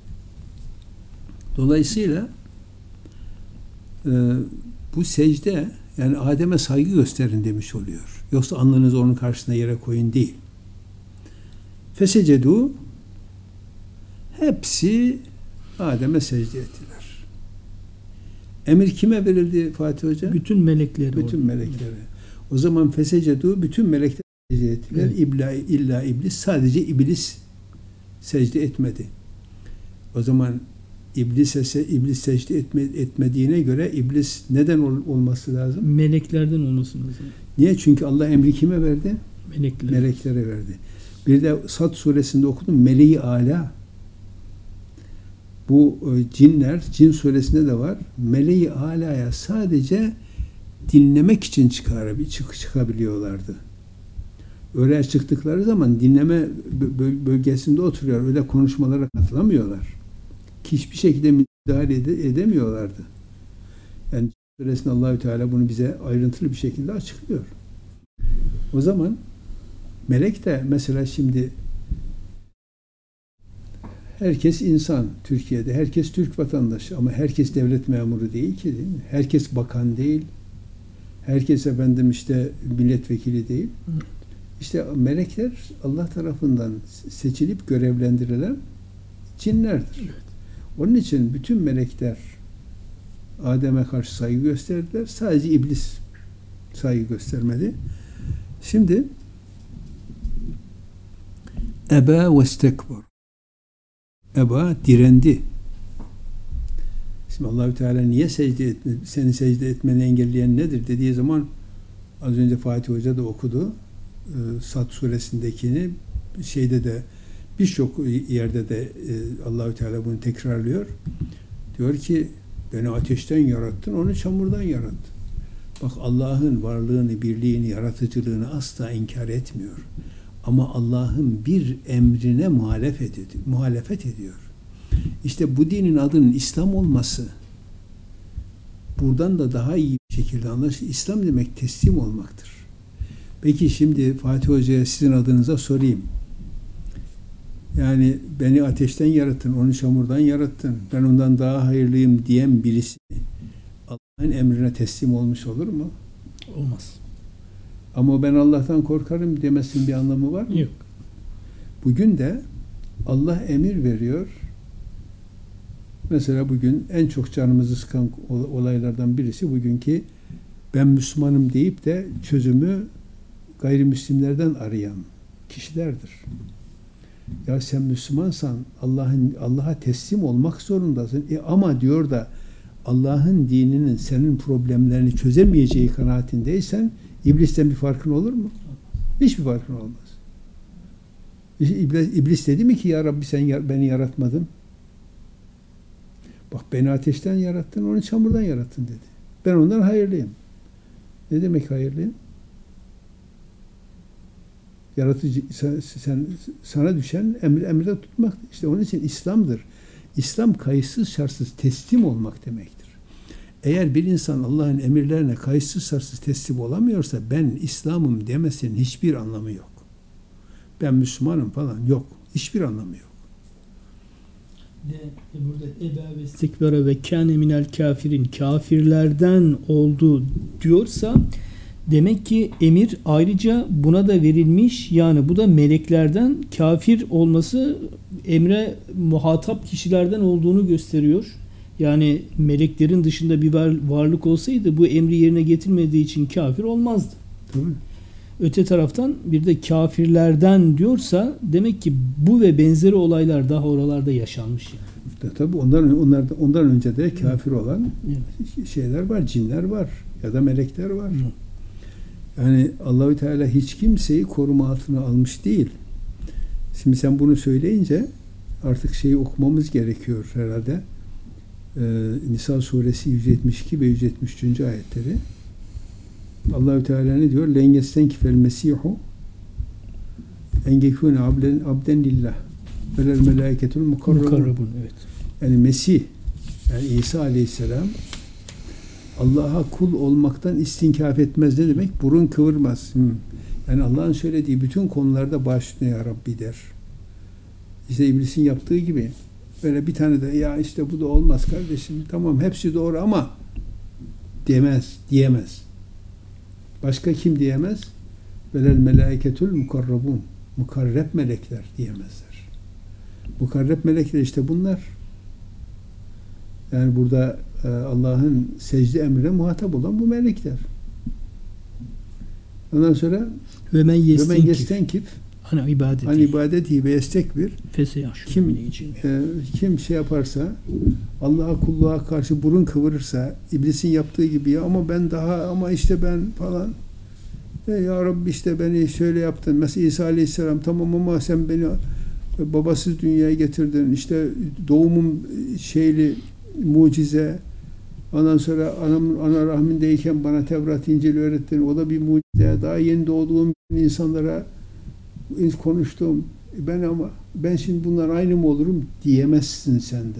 dolayısıyla e, bu secde yani Adem'e saygı gösterin demiş oluyor. Yoksa alnınızı onun karşısına yere koyun değil. Fesecedu hepsi Adem'e secde ettiler. Emir kime verildi Fatih Hoca? Bütün meleklere. Bütün meleklere. O zaman fesecedu bütün melekler secde ettiler. Evet. İlla, illa iblis sadece iblis secde etmedi. O zaman İblis, iblis secde etme, etmediğine göre iblis neden ol, olması lazım? Meleklerden olması lazım. Niye? Çünkü Allah emri kime verdi? Melekler. Meleklere verdi. Bir de Sad suresinde okudum. Meleği ala. Bu cinler, cin suresinde de var. Meleği alaya sadece dinlemek için çıkarıp çık, çıkabiliyorlardı. Öyle çıktıkları zaman dinleme bölgesinde oturuyor. Öyle konuşmalara katılamıyorlar. Hiçbir şekilde müdahale ede, edemiyorlardı. Yani suresinde Allahü Teala bunu bize ayrıntılı bir şekilde açıklıyor. O zaman melek de mesela şimdi herkes insan Türkiye'de, herkes Türk vatandaşı ama herkes devlet memuru değil ki değil mi? Herkes bakan değil. Herkes efendim işte milletvekili değil. İşte melekler Allah tarafından seçilip görevlendirilen cinlerdir. Evet. Onun için bütün melekler Adem'e karşı saygı gösterdiler. Sadece iblis saygı göstermedi. Şimdi Ebe ve istekbar. eba direndi. Şimdi Allahü Teala niye secde etme, seni secde etmeni engelleyen nedir dediği zaman az önce Fatih Hoca da okudu. E, Sad suresindekini şeyde de birçok yerde de e, Allahü Teala bunu tekrarlıyor. Diyor ki beni ateşten yarattın, onu çamurdan yarattın. Bak Allah'ın varlığını, birliğini, yaratıcılığını asla inkar etmiyor. Ama Allah'ın bir emrine muhalefet ediyor. Muhalefet ediyor. İşte bu dinin adının İslam olması buradan da daha iyi bir şekilde anlaşılır. İslam demek teslim olmaktır. Peki şimdi Fatih Hoca'ya sizin adınıza sorayım. Yani beni ateşten yarattın, onu çamurdan yarattın, ben ondan daha hayırlıyım diyen birisi Allah'ın emrine teslim olmuş olur mu? Olmaz. Ama ben Allah'tan korkarım demesinin bir anlamı var mı? Yok. Bugün de Allah emir veriyor. Mesela bugün en çok canımızı sıkan olaylardan birisi bugünkü ben Müslümanım deyip de çözümü gayrimüslimlerden arayan kişilerdir. Ya sen Müslümansan Allah'ın Allah'a teslim olmak zorundasın. E ama diyor da Allah'ın dininin senin problemlerini çözemeyeceği kanaatindeysen İblisten bir farkın olur mu? Hiçbir farkın olmaz. İblis, İblis dedi mi ki ya Rabbi sen beni yaratmadın? Bak beni ateşten yarattın, onu çamurdan yarattın dedi. Ben ondan hayırlıyım. Ne demek hayırlıyım? Yaratıcı sen, sen sana düşen emir emirde tutmak. İşte onun için İslam'dır. İslam kayıtsız şartsız teslim olmak demektir. Eğer bir insan Allah'ın emirlerine kayıtsız şartsız teslim olamıyorsa ben İslam'ım demesinin hiçbir anlamı yok. Ben Müslümanım falan yok. Hiçbir anlamı yok. De, burada eba ve istikbara ve kâne minel kafirin kafirlerden oldu diyorsa demek ki emir ayrıca buna da verilmiş. Yani bu da meleklerden kafir olması emre muhatap kişilerden olduğunu gösteriyor. Yani meleklerin dışında bir var, varlık olsaydı bu emri yerine getirmediği için kafir olmazdı. Tabii. Öte taraftan bir de kafirlerden diyorsa demek ki bu ve benzeri olaylar daha oralarda yaşanmış. Yani. Tabii ondan onlar ondan önce de kafir olan Evet. şeyler var, cinler var ya da melekler var. Evet. Yani Allahü Teala hiç kimseyi koruma altına almış değil. Şimdi sen bunu söyleyince artık şeyi okumamız gerekiyor herhalde. Ee, Nisa suresi yüz yetmiş iki ve yüz yetmiş üç. ayetleri. Allahü Teala ne diyor? "Len yestenkifel mesihu en yekûne abden abden lillah velel melâiketul mukarrabun." Evet. Yani Mesih, yani İsa Aleyhisselam Allah'a kul olmaktan istinkaf etmez. Ne demek? Burun kıvırmaz. Hmm. Yani Allah'ın söylediği bütün konularda başlıyor ya Rabbi der. İşte iblisin yaptığı gibi. Böyle bir tane de ya işte bu da olmaz kardeşim. Tamam hepsi doğru ama demez, diyemez. Başka kim diyemez? Velel melâiketul mukarrabun. Mukarreb melekler diyemezler. Mukarreb melekler işte bunlar. Yani burada e, Allah'ın secde emrine muhatap olan bu melekler. Ondan sonra ve men yestenkif hani ibadeti hani ibadeti ve yestekbir kim e, kim şey yaparsa Allah'a kulluğa karşı burun kıvırırsa iblisin yaptığı gibi ya ama ben daha ama işte ben falan e, ya Rabbi işte beni şöyle yaptın. Mesela İsa Aleyhisselam tamam ama sen beni babasız dünyaya getirdin. İşte doğumum şeyli mucize. Ondan sonra anam, ana rahmindeyken bana Tevrat, İncil öğrettin. O da bir mucize. Daha yeni doğduğum insanlara konuştum. Ben ama ben şimdi bunlar aynı mı olurum diyemezsin sen de.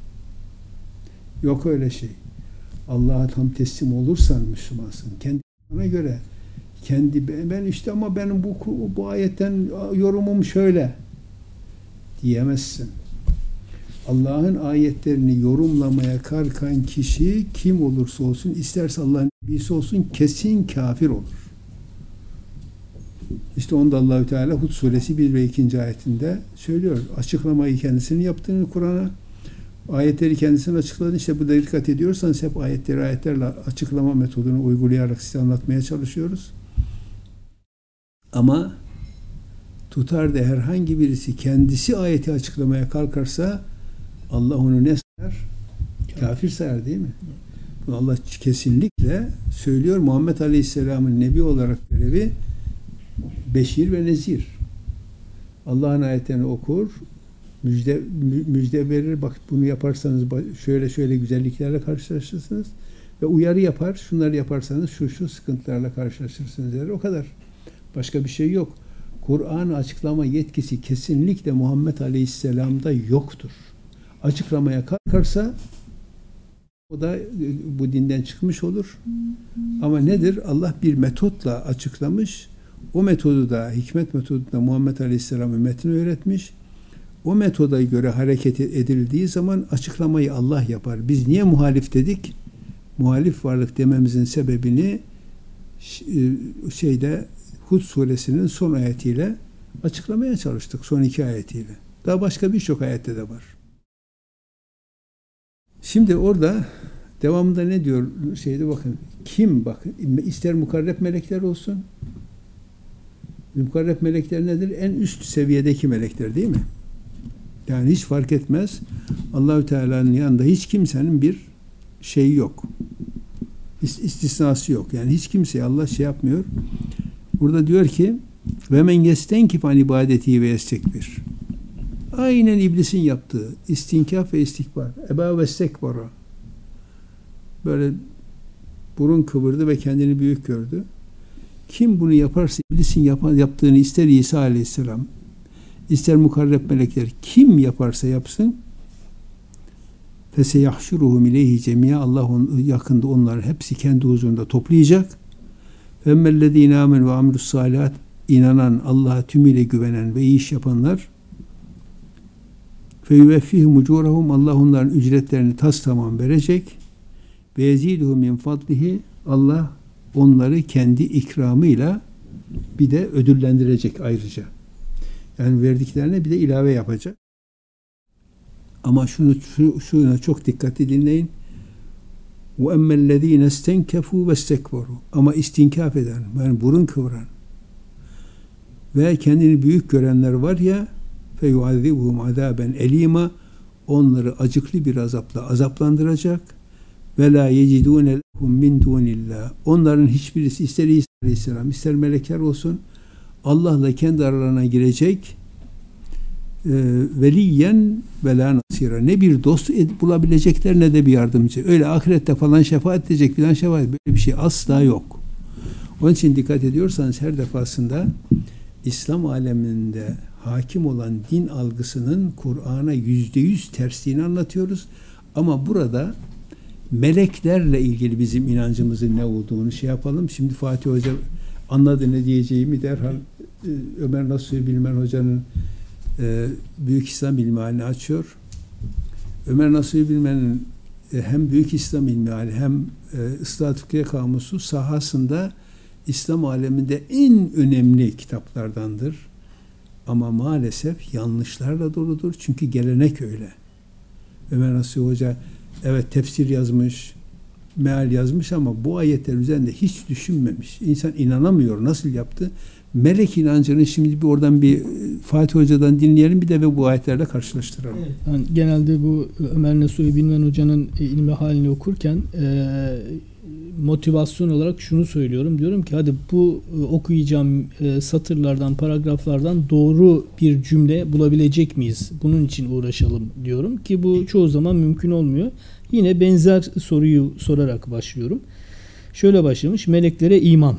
Yok öyle şey. Allah'a tam teslim olursan Müslümansın. Kendine göre kendi ben işte ama benim bu bu ayetten yorumum şöyle diyemezsin. Allah'ın ayetlerini yorumlamaya kalkan kişi kim olursa olsun, isterse Allah'ın nebisi olsun kesin kafir olur. İşte onda Allahü Teala Hud suresi bir ve ikinci ayetinde söylüyor. Açıklamayı kendisinin yaptığını Kur'an'a, ayetleri kendisine açıkladığını, işte burada dikkat ediyorsanız hep ayetleri ayetlerle açıklama metodunu uygulayarak size anlatmaya çalışıyoruz. Ama tutar da herhangi birisi kendisi ayeti açıklamaya kalkarsa Allah onu ne sayar? Kafir sayar değil mi? Bunu Allah kesinlikle söylüyor. Muhammed Aleyhisselam'ın Nebi olarak görevi beşir ve nezir. Allah'ın ayetlerini okur, müjde, müjde verir. Bak bunu yaparsanız şöyle şöyle güzelliklerle karşılaşırsınız. Ve uyarı yapar. Şunları yaparsanız şu şu sıkıntılarla karşılaşırsınız der. O kadar. Başka bir şey yok. Kur'an'ı açıklama yetkisi kesinlikle Muhammed Aleyhisselam'da yoktur. Açıklamaya kalkarsa o da bu dinden çıkmış olur. Ama nedir? Allah bir metotla açıklamış. O metodu da, hikmet metodu da Muhammed Aleyhisselam'a metni öğretmiş. O metoda göre hareket edildiği zaman açıklamayı Allah yapar. Biz niye muhalif dedik? Muhalif varlık dememizin sebebini şeyde Hud suresinin son ayetiyle açıklamaya çalıştık. Son iki ayetiyle. Daha başka birçok ayette de var. Şimdi orada devamında ne diyor şeyde bakın. Kim bakın ister mukarreb melekler olsun. Mukarreb melekler nedir? En üst seviyedeki melekler değil mi? Yani hiç fark etmez. Allahü Teala'nın yanında hiç kimsenin bir şeyi yok. İstisnası yok. Yani hiç kimseye Allah şey yapmıyor. Burada diyor ki ve men yestenkif an ibadeti ve yestekbir. Aynen iblisin yaptığı istinkaf ve istikbar. Eba ve istekbara. Böyle burun kıvırdı ve kendini büyük gördü. Kim bunu yaparsa iblisin yapan, yaptığını ister İsa Aleyhisselam, ister mukarreb melekler kim yaparsa yapsın feseyahşuruhum ileyhi cemiya Allah on, yakında onları hepsi kendi huzurunda toplayacak. Femmellezîne âmen ve amilus sâlihat inanan, Allah'a tümüyle güvenen ve iyi iş yapanlar feyuveffihum ucûrahum Allah onların ücretlerini tas tamam verecek. Ve yezîduhum min fadlihi Allah onları kendi ikramıyla bir de ödüllendirecek ayrıca. Yani verdiklerine bir de ilave yapacak. Ama şunu şu, şuna çok dikkatli dinleyin. وَاَمَّا الَّذ۪ينَ اسْتَنْكَفُوا وَاسْتَكْبَرُوا Ama istinkaf eden, yani burun kıvıran ve kendini büyük görenler var ya فَيُعَذِّبُهُمْ عَذَابًا elima onları acıklı bir azapla azaplandıracak ve la yecidûne lehum min dûnillah onların hiçbirisi ister İsa Aleyhisselam ister melekler olsun Allah'la kendi aralarına girecek e, veliyen ve la nasira ne bir dost bulabilecekler ne de bir yardımcı. Öyle ahirette falan şefaat edecek filan şefaat böyle bir şey asla yok. Onun için dikkat ediyorsanız her defasında İslam aleminde hakim olan din algısının Kur'an'a yüzde yüz tersliğini anlatıyoruz. Ama burada meleklerle ilgili bizim inancımızın ne olduğunu şey yapalım. Şimdi Fatih Hoca anladı ne diyeceğimi derhal Ömer Nasuhi Bilmen Hoca'nın e, Büyük İslam İlmihalini açıyor. Ömer Nasuhi Bilmen'in e, hem Büyük İslam İlmihali hem e, Islahat Fıkhiye Kamusu sahasında İslam aleminde en önemli kitaplardandır. Ama maalesef yanlışlarla doludur. Çünkü gelenek öyle. Ömer Nasuhi Hoca evet tefsir yazmış, meal yazmış ama bu ayetler üzerinde hiç düşünmemiş. İnsan inanamıyor. Nasıl yaptı? Melek inancını şimdi bir oradan bir Fatih Hoca'dan dinleyelim bir de ve bu ayetlerle karşılaştıralım. Evet, yani genelde bu Ömer Nasuhi Bilmen Hoca'nın ilmi halini okurken e, motivasyon olarak şunu söylüyorum. Diyorum ki hadi bu okuyacağım e, satırlardan, paragraflardan doğru bir cümle bulabilecek miyiz? Bunun için uğraşalım diyorum ki bu çoğu zaman mümkün olmuyor. Yine benzer soruyu sorarak başlıyorum. Şöyle başlamış. Meleklere iman.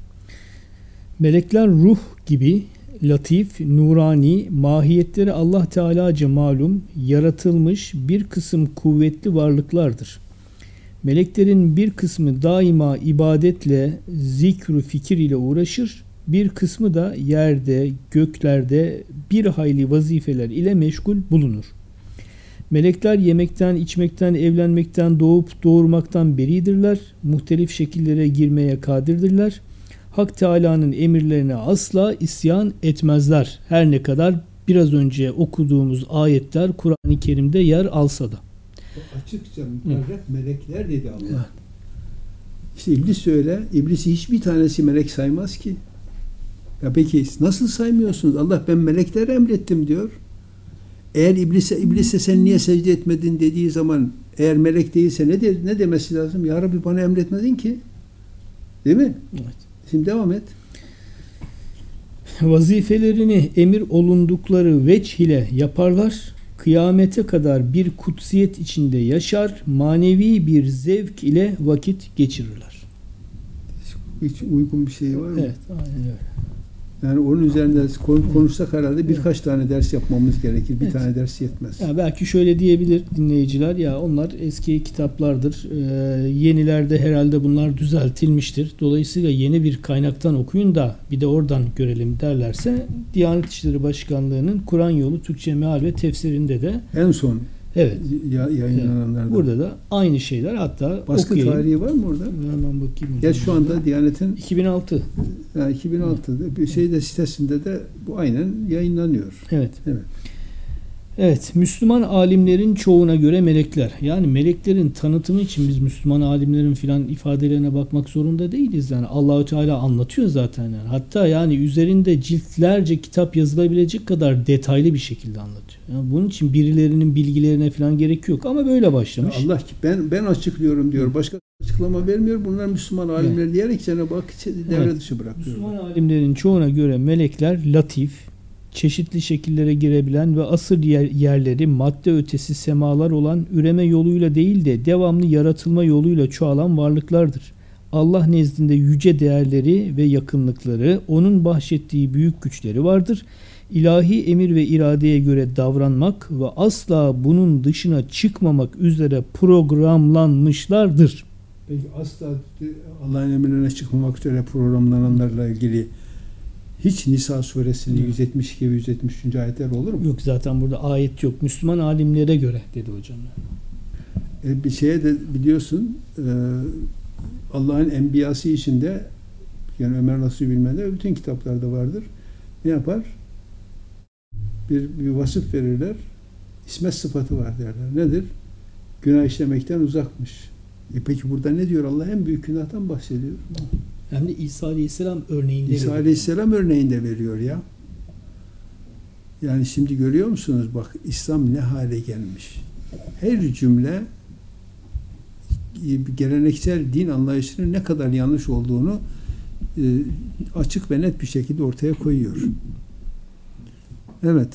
Melekler ruh gibi latif, nurani, mahiyetleri Allah Teala'ca malum, yaratılmış bir kısım kuvvetli varlıklardır. Meleklerin bir kısmı daima ibadetle, zikr-ü fikir ile uğraşır, bir kısmı da yerde, göklerde bir hayli vazifeler ile meşgul bulunur. Melekler yemekten, içmekten, evlenmekten, doğup doğurmaktan beridirler, muhtelif şekillere girmeye kadirdirler. Hak Teala'nın emirlerine asla isyan etmezler. Her ne kadar biraz önce okuduğumuz ayetler Kur'an-ı Kerim'de yer alsa da. Açıkça mukarreb melekler dedi Allah. Evet. İşte İblis öyle. İblisi hiçbir tanesi melek saymaz ki. Ya peki nasıl saymıyorsunuz? Allah ben meleklere emrettim diyor. Eğer iblise iblise sen niye secde etmedin dediği zaman eğer melek değilse ne de, ne demesi lazım? Ya Rabbi bana emretmedin ki. Değil mi? Evet. Şimdi devam et. Vazifelerini emir olundukları veç ile yaparlar. Kıyamete kadar bir kutsiyet içinde yaşar, manevi bir zevk ile vakit geçirirler. Hiç uygun bir şey var mı? Evet, aynen öyle. Yani onun üzerinde konuşsak herhalde birkaç evet. tane ders yapmamız gerekir. Bir evet. tane ders yetmez. Ya belki şöyle diyebilir dinleyiciler, ya onlar eski kitaplardır. Ee, yenilerde herhalde bunlar düzeltilmiştir. Dolayısıyla yeni bir kaynaktan okuyun da bir de oradan görelim derlerse, Diyanet İşleri Başkanlığı'nın Kur'an Yolu Türkçe Meal ve Tefsirinde de en son evet. ya, yayınlananlarda. Evet. Burada da aynı şeyler, hatta baskı okuyayım. tarihi var mı orada? Hemen bakayım. Ya şu anda Diyanet'in iki bin altı. Yani iki bin altıda bir şeyde sitesinde de bu aynen yayınlanıyor. Evet. Evet. Evet, Müslüman alimlerin çoğuna göre melekler. Yani meleklerin tanıtımı için biz Müslüman alimlerin filan ifadelerine bakmak zorunda değiliz. Yani Allahü Teala anlatıyor zaten yani. Hatta yani üzerinde ciltlerce kitap yazılabilecek kadar detaylı bir şekilde anlatıyor. Yani bunun için birilerinin bilgilerine filan gerek yok ama böyle başlamış. Ya Allah ki ben ben açıklıyorum diyor. Başka açıklama vermiyor. Bunlar Müslüman alimler evet. diyerek Cenab-ı Hak devre evet. dışı bırakıyor. Müslüman alimlerin çoğuna göre melekler latif, çeşitli şekillere girebilen ve asır yer, yerleri madde ötesi semalar olan, üreme yoluyla değil de devamlı yaratılma yoluyla çoğalan varlıklardır. Allah nezdinde yüce değerleri ve yakınlıkları, onun bahşettiği büyük güçleri vardır. İlahi emir ve iradeye göre davranmak ve asla bunun dışına çıkmamak üzere programlanmışlardır. Peki asla Allah'ın emrine çıkmamak üzere programlananlarla ilgili hiç Nisa suresinin yüz yetmiş iki ve yüz yetmiş üç. ayetler olur mu? Yok, zaten burada ayet yok. Müslüman alimlere göre dedi hocam. E bir şeye de biliyorsun e, Allah'ın enbiyası içinde, yani Ömer Nasuhi Bilmen'de bütün kitaplarda vardır. Ne yapar? Bir, bir vasıf verirler. İsmet sıfatı var derler. Nedir? Günah işlemekten uzakmış. E peki burada ne diyor? Allah en büyük günahtan bahsediyor. Hem de İsa Aleyhisselam örneğinde İsa veriyor. Aleyhisselam örneğinde veriyor ya. Yani şimdi görüyor musunuz? Bak İslam ne hale gelmiş. Her cümle geleneksel din anlayışının ne kadar yanlış olduğunu e, açık ve net bir şekilde ortaya koyuyor. Evet.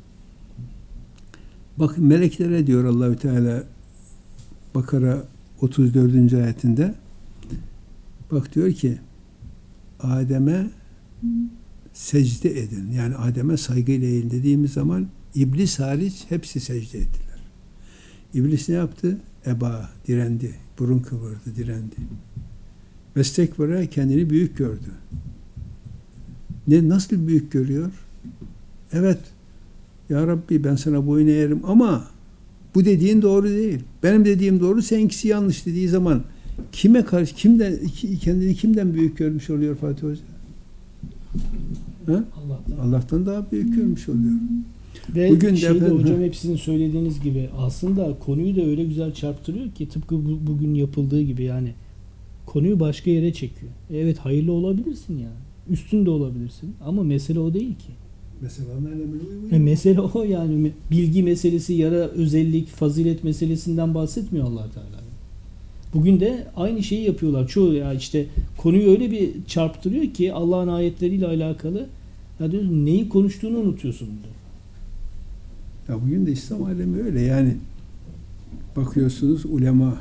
Bak meleklere diyor Allahü Teala Bakara otuz dördüncü ayetinde, bak diyor ki Adem'e secde edin. Yani Adem'e saygıyla eğin dediğimiz zaman iblis hariç hepsi secde ettiler. İblis ne yaptı? Eba, direndi. Burun kıvırdı, direndi. Vestekbara, kendini büyük gördü. Ne, nasıl büyük görüyor? Evet, Ya Rabbi ben sana boyun eğerim ama bu dediğin doğru değil. Benim dediğim doğru, seninkisi yanlış dediği zaman kime karşı, kimden, kendini kimden büyük görmüş oluyor Fatih Hoca? Ha? Allah'tan. Allah'tan daha büyük görmüş oluyor. Ve Bugün şeyde de hocam hep sizin söylediğiniz gibi aslında konuyu da öyle güzel çarptırıyor ki, tıpkı bu, bugün yapıldığı gibi yani konuyu başka yere çekiyor. Evet, hayırlı olabilirsin yani. Üstün de olabilirsin ama mesele o değil ki. Mesela e mesele o yani. Bilgi meselesi ya da özellik, fazilet meselesinden bahsetmiyor Allah Teala. Bugün de aynı şeyi yapıyorlar. Çoğu ya işte konuyu öyle bir çarptırıyor ki Allah'ın ayetleriyle alakalı, ya diyorsun, neyi konuştuğunu unutuyorsun burada. Ya bugün de İslam alemi öyle yani. Bakıyorsunuz ulema,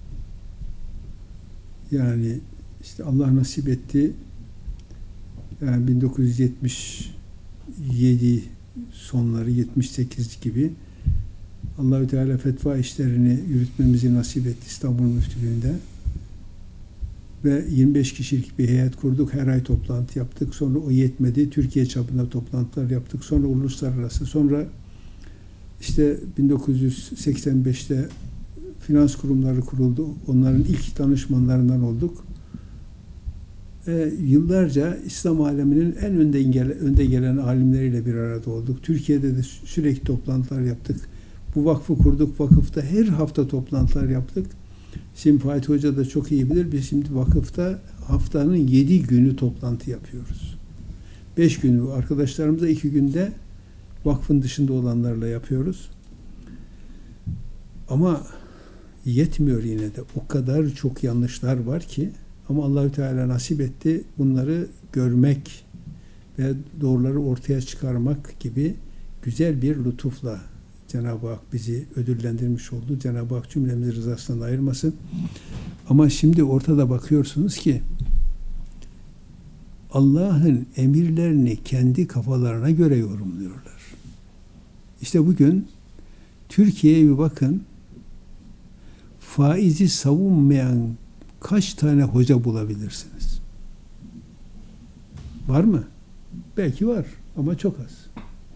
yani işte Allah nasip etti, yani bin dokuz yüz yetmiş yedi sonları, yetmiş sekiz gibi Allahü Teala fetva işlerini yürütmemizi nasip etti İstanbul Müftülüğü'nde. Ve yirmi beş kişilik bir heyet kurduk. Her ay toplantı yaptık. Sonra o yetmedi. Türkiye çapında toplantılar yaptık. Sonra uluslararası. Sonra işte bin dokuz yüz seksen beşte finans kurumları kuruldu. Onların ilk danışmanlarından olduk. E, yıllarca İslam aleminin en önde, önde gelen alimleriyle bir arada olduk. Türkiye'de de sürekli toplantılar yaptık. Bu vakfı kurduk. Vakıfta her hafta toplantılar yaptık. Şimdi Fatih Hoca da çok iyi bilir. Biz şimdi vakıfta haftanın yedi günü toplantı yapıyoruz. beş gün arkadaşlarımıza, iki günde vakfın dışında olanlarla yapıyoruz. Ama yetmiyor yine de. O kadar çok yanlışlar var ki, ama Allahü Teala nasip etti bunları görmek ve doğruları ortaya çıkarmak gibi güzel bir lütufla Cenab-ı Hak bizi ödüllendirmiş oldu. Cenab-ı Hak cümlemizi rızasından ayırmasın. Ama şimdi ortada bakıyorsunuz ki Allah'ın emirlerini kendi kafalarına göre yorumluyorlar. İşte bugün Türkiye'ye bir bakın, faizi savunmayan kaç tane hoca bulabilirsiniz? Var mı? Belki var ama çok az.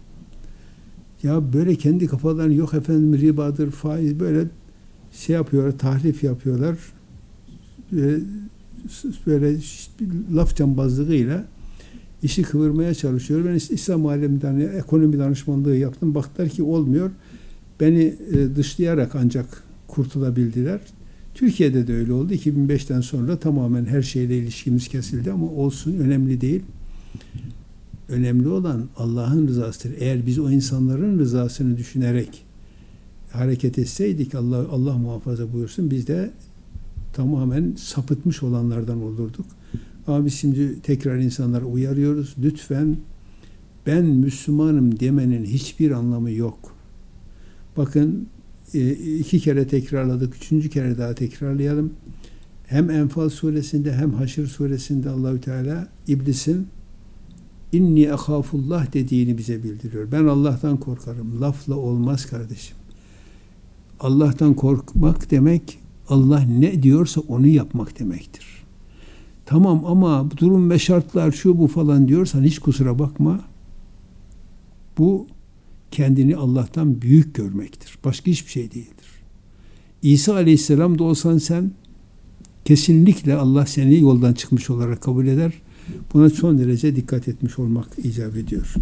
Ya böyle kendi kafalarını, yok efendim ribadır, faiz, böyle şey yapıyorlar, tahrif yapıyorlar. Böyle, böyle laf cambazlığıyla işi kıvırmaya çalışıyor. Ben İslam aleminden ekonomi danışmanlığı yaptım. Baktılar ki olmuyor. Beni dışlayarak ancak kurtulabildiler. Türkiye'de de öyle oldu. iki bin beşten sonra tamamen her şeyle ilişkimiz kesildi ama olsun, önemli değil. Önemli olan Allah'ın rızasıdır. Eğer biz o insanların rızasını düşünerek hareket etseydik, Allah Allah muhafaza buyursun, biz de tamamen sapıtmış olanlardan olurduk. Ama biz şimdi tekrar insanlara uyarıyoruz. Lütfen ben Müslümanım demenin hiçbir anlamı yok. Bakın iki kere tekrarladık. Üçüncü kere daha tekrarlayalım. Hem Enfal suresinde hem Haşr suresinde Allahü Teala iblisin inni ehafullah dediğini bize bildiriyor. Ben Allah'tan korkarım. Lafla olmaz kardeşim. Allah'tan korkmak demek, Allah ne diyorsa onu yapmak demektir. Tamam ama durum ve şartlar şu bu falan diyorsan hiç kusura bakma. Bu kendini Allah'tan büyük görmektir. Başka hiçbir şey değildir. İsa Aleyhisselam da olsan sen, kesinlikle Allah seni yoldan çıkmış olarak kabul eder. Buna son derece dikkat etmiş olmak icap ediyor.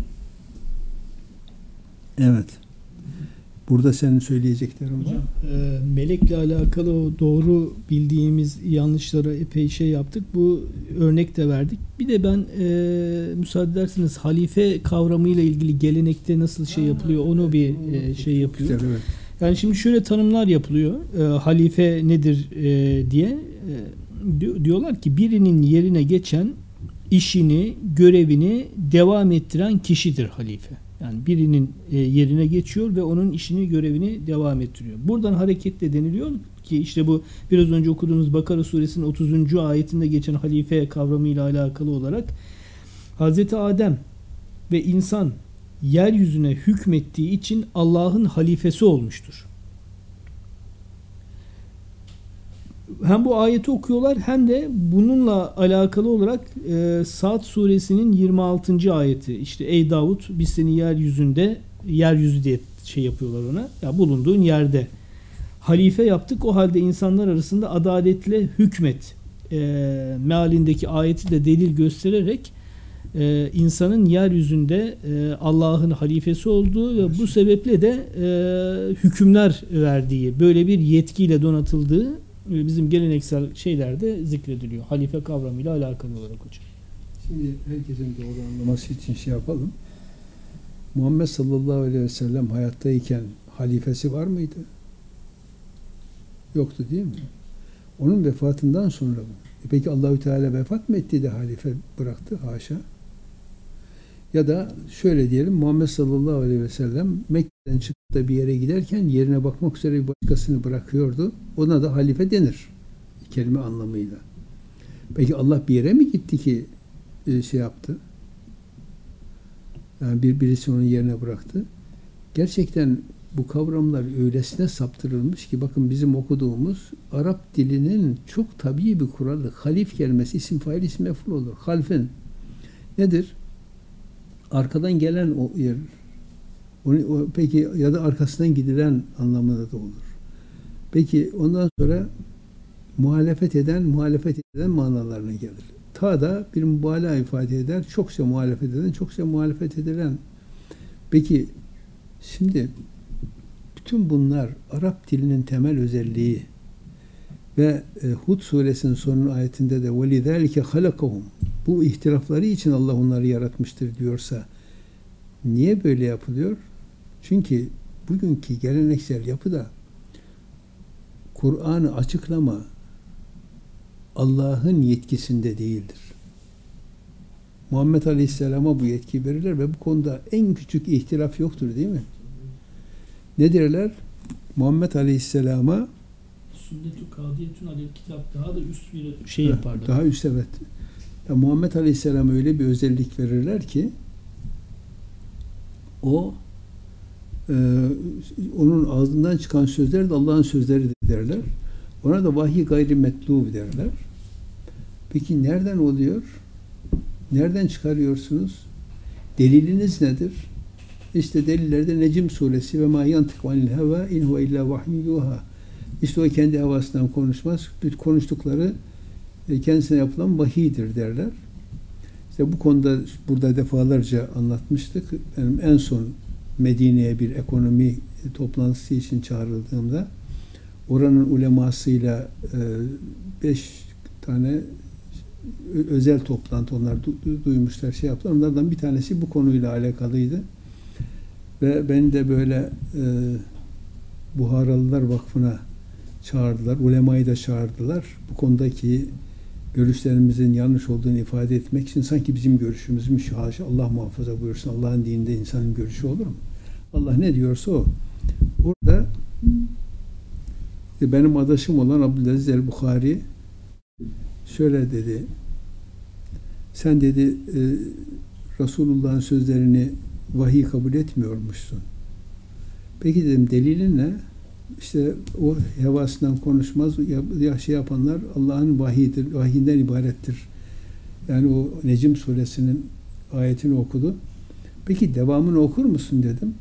Evet. Burada senin söyleyeceklerin var. Hocam, e, melekle alakalı o doğru bildiğimiz yanlışlara epey şey yaptık. Bu örnek de verdik. Bir de ben e, müsaade ederseniz halife kavramıyla ilgili gelenekte nasıl şey yapılıyor onu bir e, şey yapıyor. Güzel, evet. Yani şimdi şöyle tanımlar yapılıyor. E, halife nedir e, diye e, diyorlar ki birinin yerine geçen, işini, görevini devam ettiren kişidir halife. Yani birinin e, yerine geçiyor ve onun işini, görevini devam ettiriyor. Buradan hareketle deniliyor ki işte bu biraz önce okuduğumuz Bakara suresinin otuzuncu ayetinde geçen halife kavramıyla alakalı olarak Hazreti Adem ve insan yeryüzüne hükmettiği için Allah'ın halifesi olmuştur. Hem bu ayeti okuyorlar hem de bununla alakalı olarak e, Sad suresinin yirmi altıncı ayeti, işte ey Davud biz seni yeryüzünde, yeryüzü diye şey yapıyorlar ona, ya bulunduğun yerde halife yaptık, o halde insanlar arasında adaletle hükmet e, mealindeki ayeti de delil göstererek e, insanın yeryüzünde e, Allah'ın halifesi olduğu ve bu sebeple de e, hükümler verdiği, böyle bir yetkiyle donatıldığı bizim geleneksel şeylerde zikrediliyor. Halife kavramıyla alakalı olarak hocam. Şimdi herkesin doğru anlaması için şey yapalım. Muhammed sallallahu aleyhi ve sellem hayattayken halifesi var mıydı? Yoktu değil mi? Onun vefatından sonra bu. E peki Allahü Teala vefat mı etti de halife bıraktı? Haşa. Ya da şöyle diyelim, Muhammed sallallahu aleyhi ve sellem Mekke'den çıkıp da bir yere giderken yerine bakmak üzere bir başkasını bırakıyordu. Ona da halife denir. Kelime anlamıyla. Peki Allah bir yere mi gitti ki e, şey yaptı? Yani bir birisi onun yerine bıraktı. Gerçekten bu kavramlar öylesine saptırılmış ki bakın bizim okuduğumuz Arap dilinin çok tabii bir kuralı. Halif kelimesi isim fail isim mef'ul olur. Halfin nedir? Arkadan gelen o yer. Onu, o, peki ya da arkasından gidilen anlamında da olur. Peki ondan sonra muhalefet eden, muhalefet eden manalarına gelir. Ta da bir mübalağa ifade eder. Çokça muhalefet eden, çokça muhalefet edilen. Peki şimdi bütün bunlar Arap dilinin temel özelliği ve e, Hud suresinin son ayetinde de وَلِذَٰلِكَ خَلَقَهُمْ bu ihtilafları için Allah onları yaratmıştır diyorsa niye böyle yapılıyor? Çünkü bugünkü geleneksel yapıda Kur'an'ı açıklama Allah'ın yetkisinde değildir. Muhammed Aleyhisselam'a bu yetki verirler ve bu konuda en küçük ihtilaf yoktur, değil mi? Ne derler? Muhammed Aleyhisselam'a Sünnet-ü kadiyetun alel kitap daha da üst bir şey yaparlar. Daha üst, evet. Ya Muhammed Aleyhisselam'a öyle bir özellik verirler ki o e, onun ağzından çıkan sözler de Allah'ın sözleri derler. Ona da vahiy gayri metlu derler. Peki nereden oluyor? Nereden çıkarıyorsunuz? Deliliniz nedir? İşte delillerde Necm suresi ve ma yantiku anil heva in huve illa vahyun yuha. İşte o kendi havasından konuşmaz. Bütün konuştukları kendisine yapılan vahiydir derler. İşte bu konuda burada defalarca anlatmıştık. Benim en son Medine'ye bir ekonomi toplantısı için çağrıldığımda oranın ulemasıyla beş tane özel toplantı onlar du- duymuşlar, şey yaptılar. Onlardan bir tanesi bu konuyla alakalıydı. Ve beni de böyle e, Buharalılar Vakfı'na çağırdılar. Ulemayı da çağırdılar. Bu konudaki görüşlerimizin yanlış olduğunu ifade etmek için sanki bizim görüşümüzmüş. Haşa, Allah muhafaza buyursun. Allah'ın dininde insanın görüşü olur mu? Allah ne diyorsa o. Orada benim adaşım olan Abdülaziz el-Bukhari şöyle dedi. Sen dedi e, Resulullah'ın sözlerini vahiy kabul etmiyormuşsun. Peki dedim, delilin ne? İşte o hevasından konuşmaz, ya şey yapanlar Allah'ın vahiyidir, vahiyinden ibarettir. Yani o Necm suresinin ayetini okudu. Peki devamını okur musun dedim.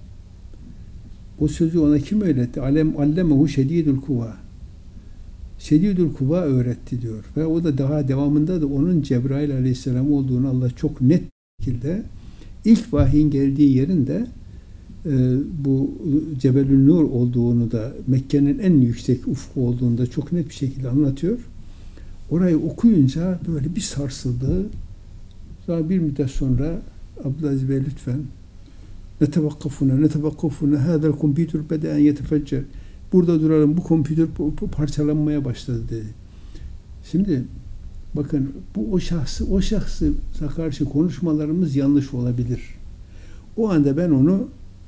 O sözü ona kim öğretti? Alem allemehu şedidül kuva. Şedidül kuva öğretti diyor. Ve o da daha devamında da onun Cebrail aleyhisselam olduğunu Allah çok net şekilde ilk vahyin geldiği yerinde e, bu Cebelül Nur olduğunu da Mekke'nin en yüksek ufku olduğunu da çok net bir şekilde anlatıyor. Orayı okuyunca böyle bir sarsıldı. Sonra bir müddet sonra Abdülaziz Bey lütfen netevakkafuna netevakkafuna hâzel kompütür beden yetefeccer. Burada duralım, bu kompütür parçalanmaya başladı dedi. Şimdi bakın, bu o şahsı, o şahsa karşı konuşmalarımız yanlış olabilir. O anda ben onu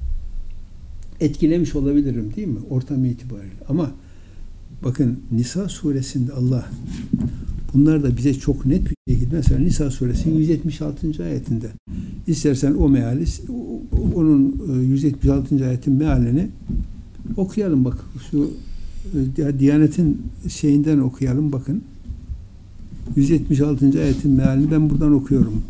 etkilemiş olabilirim, değil mi? Ortam itibariyle. Ama bakın Nisa suresinde Allah bunlar da bize çok net bir şekilde, mesela Nisa suresinin yüz yetmiş altıncı ayetinde istersen o meali, onun yüz yetmiş altıncı ayetin mealini okuyalım bak. Şu Diyanet'in şeyinden okuyalım bakın. yüz yetmiş altıncı ayetin mealini ben buradan okuyorum.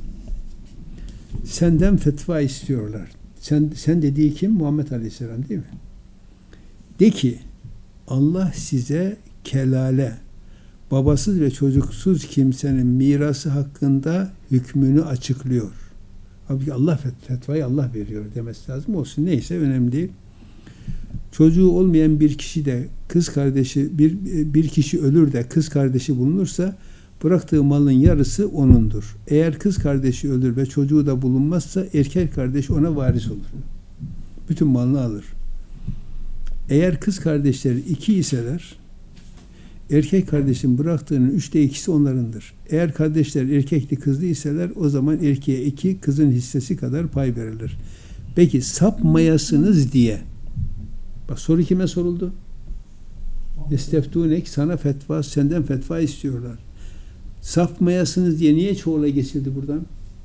Senden fetva istiyorlar. Sen, sen dediği kim? Muhammed Aleyhisselam değil mi? De ki Allah size kelale, babasız ve çocuksuz kimsenin mirası hakkında hükmünü açıklıyor. Abi Allah fetvayı Allah veriyor demesi lazım. Olsun, neyse, önemli değil. Çocuğu olmayan bir kişi de kız kardeşi bir bir kişi ölür de kız kardeşi bulunursa bıraktığı malın yarısı onundur. Eğer kız kardeşi ölür ve çocuğu da bulunmazsa erkek kardeş ona varis olur. Bütün malını alır. Eğer kız kardeşleri iki iseler erkek kardeşin bıraktığının üçte ikisi onlarındır. Eğer kardeşler erkekli kızlı iseler o zaman erkeğe iki, kızın hissesi kadar pay verilir. Peki sapmayasınız diye, bak soru kime soruldu? Esteftunek, sana fetva, senden fetva istiyorlar. Sapmayasınız diye niye çoğula geçildi buradan?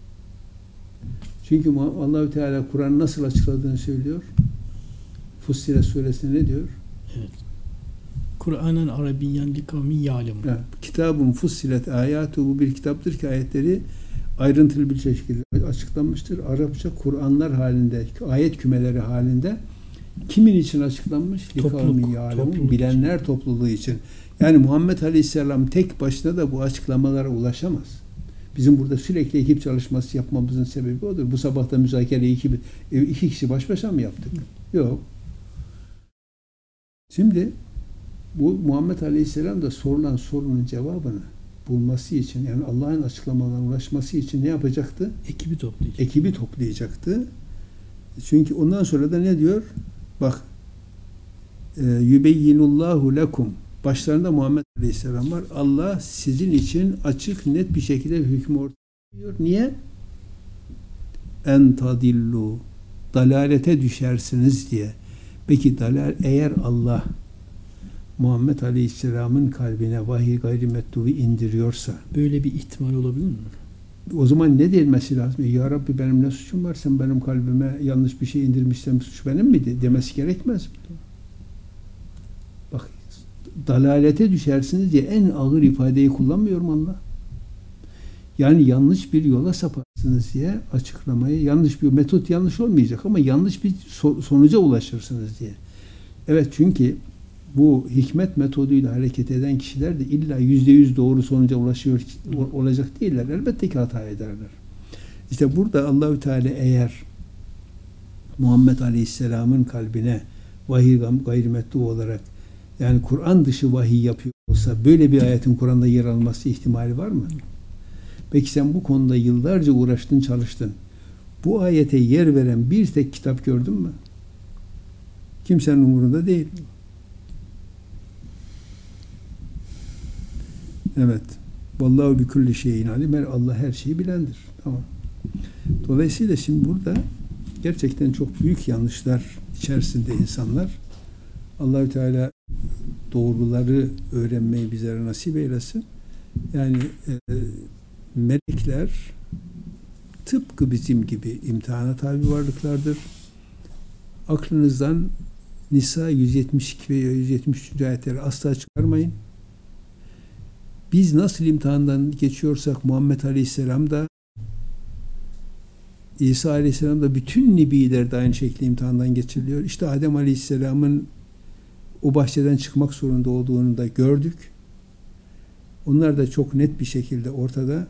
Çünkü Allahü Teala Kur'an'ı nasıl açıkladığını söylüyor. Fussilet suresinde ne diyor? Evet. Kur'an'ın Arabiyyen li kavmin ya'lemun. Kitabun fussilet ayatu, bu bir kitaptır ki ayetleri ayrıntılı bir şekilde açıklanmıştır. Arapça Kur'anlar halinde, ayet kümeleri halinde kimin için açıklanmış? Li kavmin ya'lemun, bilenler için. Topluluğu için. Yani Muhammed Aleyhisselam tek başına da bu açıklamalara ulaşamaz. Bizim burada sürekli ekip çalışması yapmamızın sebebi odur. Bu sabah da müzakereyi iki, iki kişi baş başa mı yaptık? Yok. Şimdi bu Muhammed Aleyhisselam da sorulan sorunun cevabını bulması için, yani Allah'ın açıklamalarına ulaşması için ne yapacaktı? Ekibi toplayacak. Ekibi toplayacaktı. Çünkü ondan sonra da ne diyor? Bak, yübeyyinullahu lekum. Başlarında Muhammed Aleyhisselam var. Allah sizin için açık, net bir şekilde hükmü ortaya koyuyor. Niye? En tadillu. Dalalete düşersiniz diye. Peki dalal, eğer Allah Muhammed Aleyhisselam'ın kalbine vahiy gayrimettuvi indiriyorsa, Böyle bir ihtimal olabilir mi? o zaman ne denmesi lazım? E, ya Rabbi, benim ne suçum var? Sen benim kalbime yanlış bir şey indirmişsen suç benim miydi? Demesi gerekmez mi? Bak, dalalete düşersiniz diye en ağır ifadeyi kullanmıyor mu Allah? Yani yanlış bir yola saparsınız diye açıklamayı, yanlış bir metot yanlış olmayacak ama yanlış bir so- sonuca ulaşırsınız diye. Evet, çünkü bu hikmet metoduyla hareket eden kişiler de illa yüzde yüz doğru sonuca ulaşıyor olacak değiller. Elbette ki hata ederler. İşte burada Allahü Teala eğer Muhammed Aleyhisselam'ın kalbine vahiy gayrimetlu olarak, yani Kur'an dışı vahiy yapıyor olsa, böyle bir ayetin Kur'an'da yer alması ihtimali var mı? Peki sen bu konuda yıllarca uğraştın, çalıştın. Bu ayete yer veren bir tek kitap gördün mü? Kimsenin umurunda değil. Evet. Vallahu bi kulli şeyin alim. Allah her şeyi bilendir. Tamam. Dolayısıyla şimdi burada gerçekten çok büyük yanlışlar içerisinde insanlar. Allahü Teala doğruları öğrenmeyi bizlere nasip eylesin. Yani e, melekler tıpkı bizim gibi imtihana tabi varlıklardır. Aklınızdan Nisa yüz yetmiş iki ve yüz yetmiş üç ayetleri asla çıkarmayın. Biz nasıl imtihandan geçiyorsak Muhammed Aleyhisselam da, İsa Aleyhisselam da, bütün nebiler de aynı şekilde imtihandan geçiriliyor. İşte Adem Aleyhisselam'ın o bahçeden çıkmak zorunda olduğunu da gördük. Onlar da çok net bir şekilde ortada.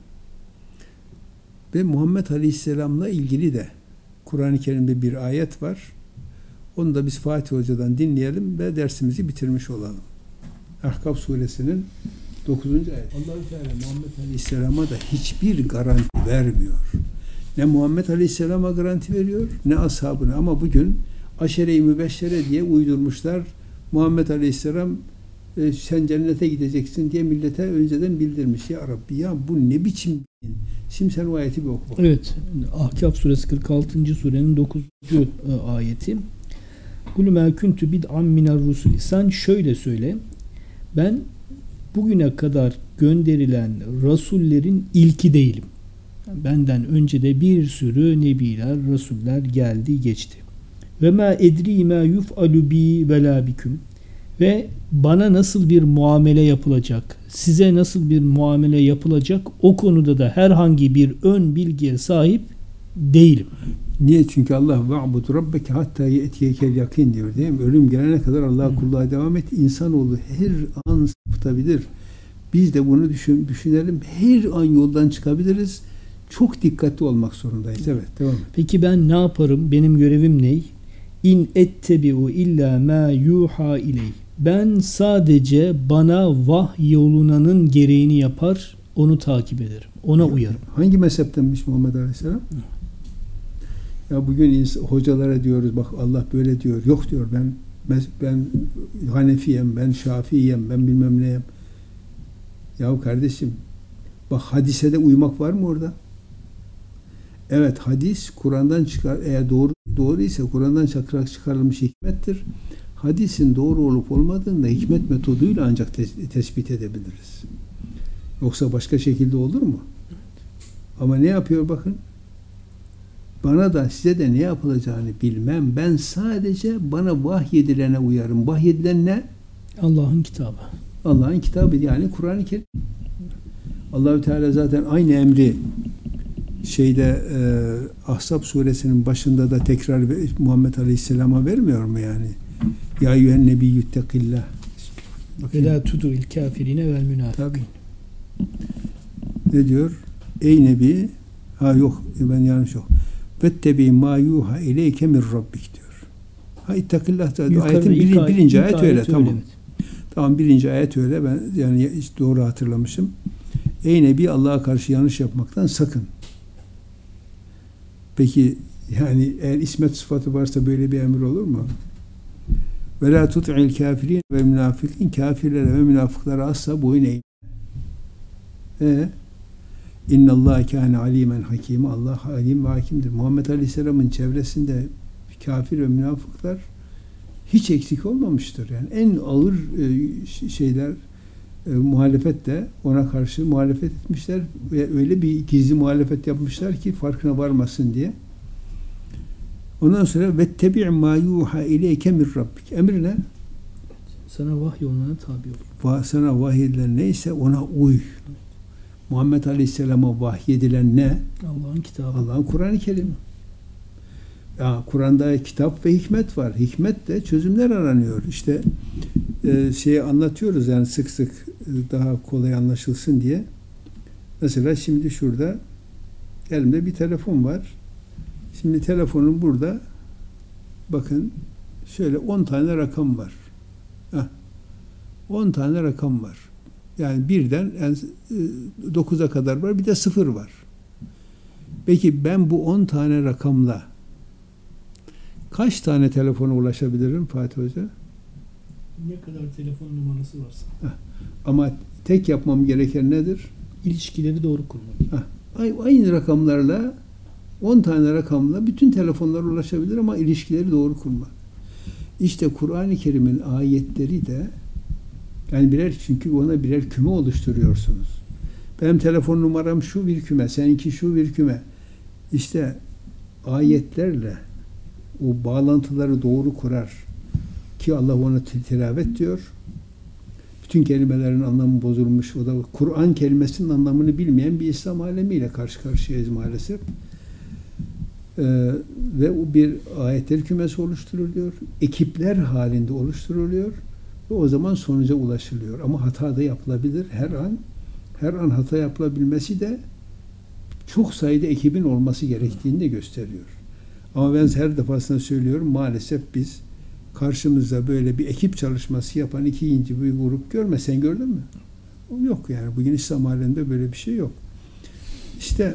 Ve Muhammed Aleyhisselam'la ilgili de Kur'an-ı Kerim'de bir ayet var. Onu da biz Fatih Hoca'dan dinleyelim ve dersimizi bitirmiş olalım. Ahkaf suresinin dokuzuncu ayet. Allah-u Teala Muhammed Aleyhisselam'a da hiçbir garanti vermiyor. Ne Muhammed Aleyhisselam'a garanti veriyor, ne ashabına. Ama bugün aşere-i mübeşşere diye uydurmuşlar. Muhammed Aleyhisselam e, sen cennete gideceksin diye millete önceden bildirmiş. Ya Rabbi, ya bu ne biçim din? Şimdi sen o ayeti bir oku bakalım. Evet. Ahkaf suresi kırk altıncı surenin dokuzuncu ayeti. Kulü mâ kuntu bid'an minar rusul. Sen şöyle söyle. Ben bugüne kadar gönderilen rasullerin ilki değilim. Benden önce de bir sürü nebiler, rasuller geldi geçti. Ve ma edri ma yuf'alu bi ve la biküm. Ve bana nasıl bir muamele yapılacak, size nasıl bir muamele yapılacak, o konuda da herhangi bir ön bilgiye sahip değilim. Niye? Çünkü Allah ve'bud rabbeke hatta ye'tiyekel yakin diyor, değil mi? Ölüm gelene kadar Allah'a kulluğa devam et. İnsanoğlu her an sapıtabilir. Biz de bunu düşün, düşünelim. Her an yoldan çıkabiliriz. Çok dikkatli olmak zorundayız. Evet, devam et. Peki ben ne yaparım? Benim görevim ne? İn ettebi'u illa ma yuha iley. Ben sadece bana vahyolunanın gereğini yapar, onu takip ederim. Ona uyarım. Hangi mezheptenmiş Muhammed Aleyhisselam? Ya bugün ins- hocalara diyoruz, bak Allah böyle diyor. Yok diyor, ben ben Hanefiyem, ben Şafiyem, ben bilmem neyim. Yahu kardeşim, bak hadise de uymak var mı orada? Evet, hadis Kur'an'dan çıkar, eğer doğru doğru ise Kur'an'dan çıkarak çıkarılmış hikmettir. Hadisin doğru olup olmadığını da hikmet metoduyla ancak tes- tespit edebiliriz. Yoksa başka şekilde olur mu? Ama ne yapıyor bakın? Bana da size de ne yapılacağını bilmem. Ben sadece bana vahyedilene uyarım. Vahyedilen ne? Allah'ın kitabı. Allah'ın kitabı, yani Kur'an-ı Kerim. Allahü Teala zaten aynı emri şeyde e, Ahzab suresinin başında da tekrar Muhammed Aleyhisselam'a vermiyor mu yani? Ya eyyühen nebiyyüttekillah. Ve la tudu'il kafirine vel münafıkîn. Ne diyor? Ey Nebi, ha yok ben yanlış yok. Vettebi ma yuha ileyke min rabbik diyor. Ha ittakillah da ayetin bir, birinci, birinci ayet, ayet öyle, öyle tamam. Evet. Tamam, birinci ayet öyle, ben yani hiç doğru hatırlamışım. Ey Nebi, Allah'a karşı yanlış yapmaktan sakın. Peki yani eğer ismet sıfatı varsa böyle bir emir olur mu? Ve la tut'il kafirin ve münafikin, kafirlere ve münafıklara asla boyun eğme. E İnna Allah kâne alimen hakim. Allah alim ve hakimdir. Muhammed Aleyhisselam'ın çevresinde kafir ve münafıklar hiç eksik olmamıştır. Yani en ağır e, şeyler e, muhalefet de ona karşı muhalefet etmişler ve öyle bir gizli muhalefet yapmışlar ki farkına varmasın diye. Ondan sonra vettebi' mâ yuha ileyke min rabbik. Emir ne? Sana vahyolunana tabi ol. Sana vahyedilen neyse ona uy. Muhammed Aleyhisselam'a vahyedilen ne? Allah'ın kitabı. Allah'ın Kur'an-ı Kerim. Ya Kur'an'da kitap ve hikmet var. Hikmet de çözümler aranıyor. İşte e, şeyi anlatıyoruz yani sık sık e, daha kolay anlaşılsın diye. Mesela şimdi şurada elimde bir telefon var. Şimdi telefonun burada bakın şöyle on tane rakam var. Heh, on tane rakam var. Yani birden yani dokuza kadar var. Bir de sıfır var. Peki ben bu on tane rakamla kaç tane telefona ulaşabilirim Fatih Hoca? Ne kadar telefon numarası varsa. Heh. Ama tek yapmam gereken nedir? İlişkileri doğru kurmak. Heh. Aynı rakamlarla on tane rakamla bütün telefonlara ulaşabilir ama ilişkileri doğru kurmak. İşte Kur'an-ı Kerim'in ayetleri de yani birer, çünkü ona birer küme oluşturuyorsunuz. Benim telefon numaram şu bir küme, seninki şu bir küme. İşte ayetlerle o bağlantıları doğru kurar ki Allah ona tilavet diyor. Bütün kelimelerin anlamı bozulmuş. O da Kur'an kelimesinin anlamını bilmeyen bir İslam alemiyle karşı karşıyayız maalesef. Ee, ve o bir ayetler kümesi oluşturuluyor. Ekipler halinde oluşturuluyor. Ve o zaman sonuca ulaşılıyor. Ama hata da yapılabilir her an. Her an hata yapılabilmesi de çok sayıda ekibin olması gerektiğini de gösteriyor. Ama ben her defasında söylüyorum, maalesef biz karşımızda böyle bir ekip çalışması yapan ikinci bir grup görme. Sen gördün mü? Yok yani. Bugün İslam aleminde böyle bir şey yok. İşte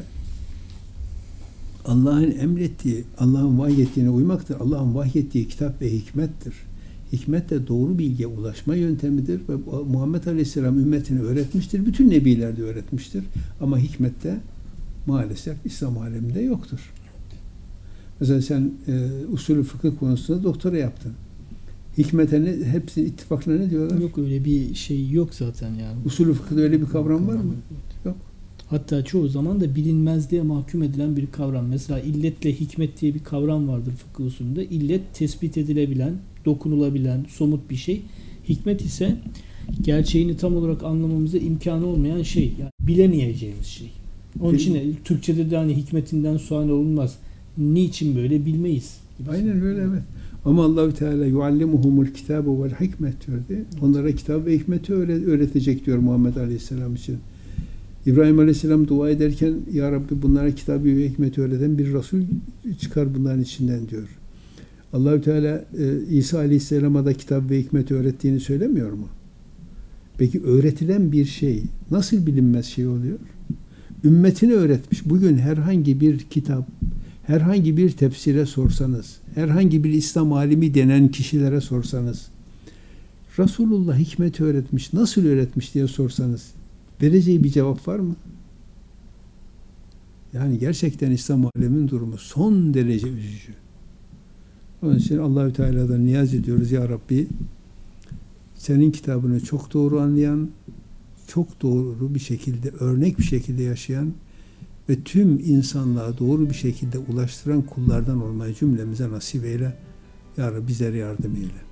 Allah'ın emrettiği, Allah'ın vahyettiğine uymaktır. Allah'ın vahyettiği kitap ve hikmettir. Hikmet de doğru bilgiye ulaşma yöntemidir ve Muhammed Aleyhisselam ümmetine öğretmiştir. Bütün nebiler de öğretmiştir. Ama hikmet de maalesef İslam aleminde yoktur. Mesela sen e, usulü fıkıh konusunda doktora yaptın. Hikmete ne, hepsi ittifakla ne diyorlar? Yok, öyle bir şey yok zaten yani. Usulü fıkıhda öyle bir kavram var mı? Yok. Hatta çoğu zaman da bilinmezliğe mahkum edilen bir kavram. Mesela illetle hikmet diye bir kavram vardır fıkıh usulünde. İllet tespit edilebilen, dokunulabilen, somut bir şey. Hikmet ise gerçeğini tam olarak anlamamıza imkanı olmayan şey. Yani bilemeyeceğimiz şey. Onun için de, Türkçe'de de hani hikmetinden sual olunmaz. Niçin böyle bilmeyiz. Aynen öyle, evet. Ama Allahu Teala yuallimuhumul kitabe vel hikmet diyor diye. Onlara kitap ve hikmeti öğretecek diyor Muhammed Aleyhisselam için. İbrahim Aleyhisselam dua ederken Ya Rabbi bunlara kitabı ve hikmeti öğreten bir Resul çıkar bunların içinden diyor. Allahü Teala e, İsa Aleyhisselam'a da kitap ve hikmeti öğrettiğini söylemiyor mu? Peki öğretilen bir şey nasıl bilinmez şey oluyor? Ümmetine öğretmiş. Bugün herhangi bir kitap, herhangi bir tefsire sorsanız, herhangi bir İslam alimi denen kişilere sorsanız, Resulullah hikmeti öğretmiş, nasıl öğretmiş diye sorsanız, vereceği bir cevap var mı? Yani gerçekten İslam aleminin durumu son derece üzücü. Onun için Allahü Teala'dan niyaz ediyoruz ya Rabbi, senin kitabını çok doğru anlayan, çok doğru bir şekilde, örnek bir şekilde yaşayan ve tüm insanlığa doğru bir şekilde ulaştıran kullardan olmayı cümlemize nasip eyle. Ya Rabbi bizlere yardım eyle.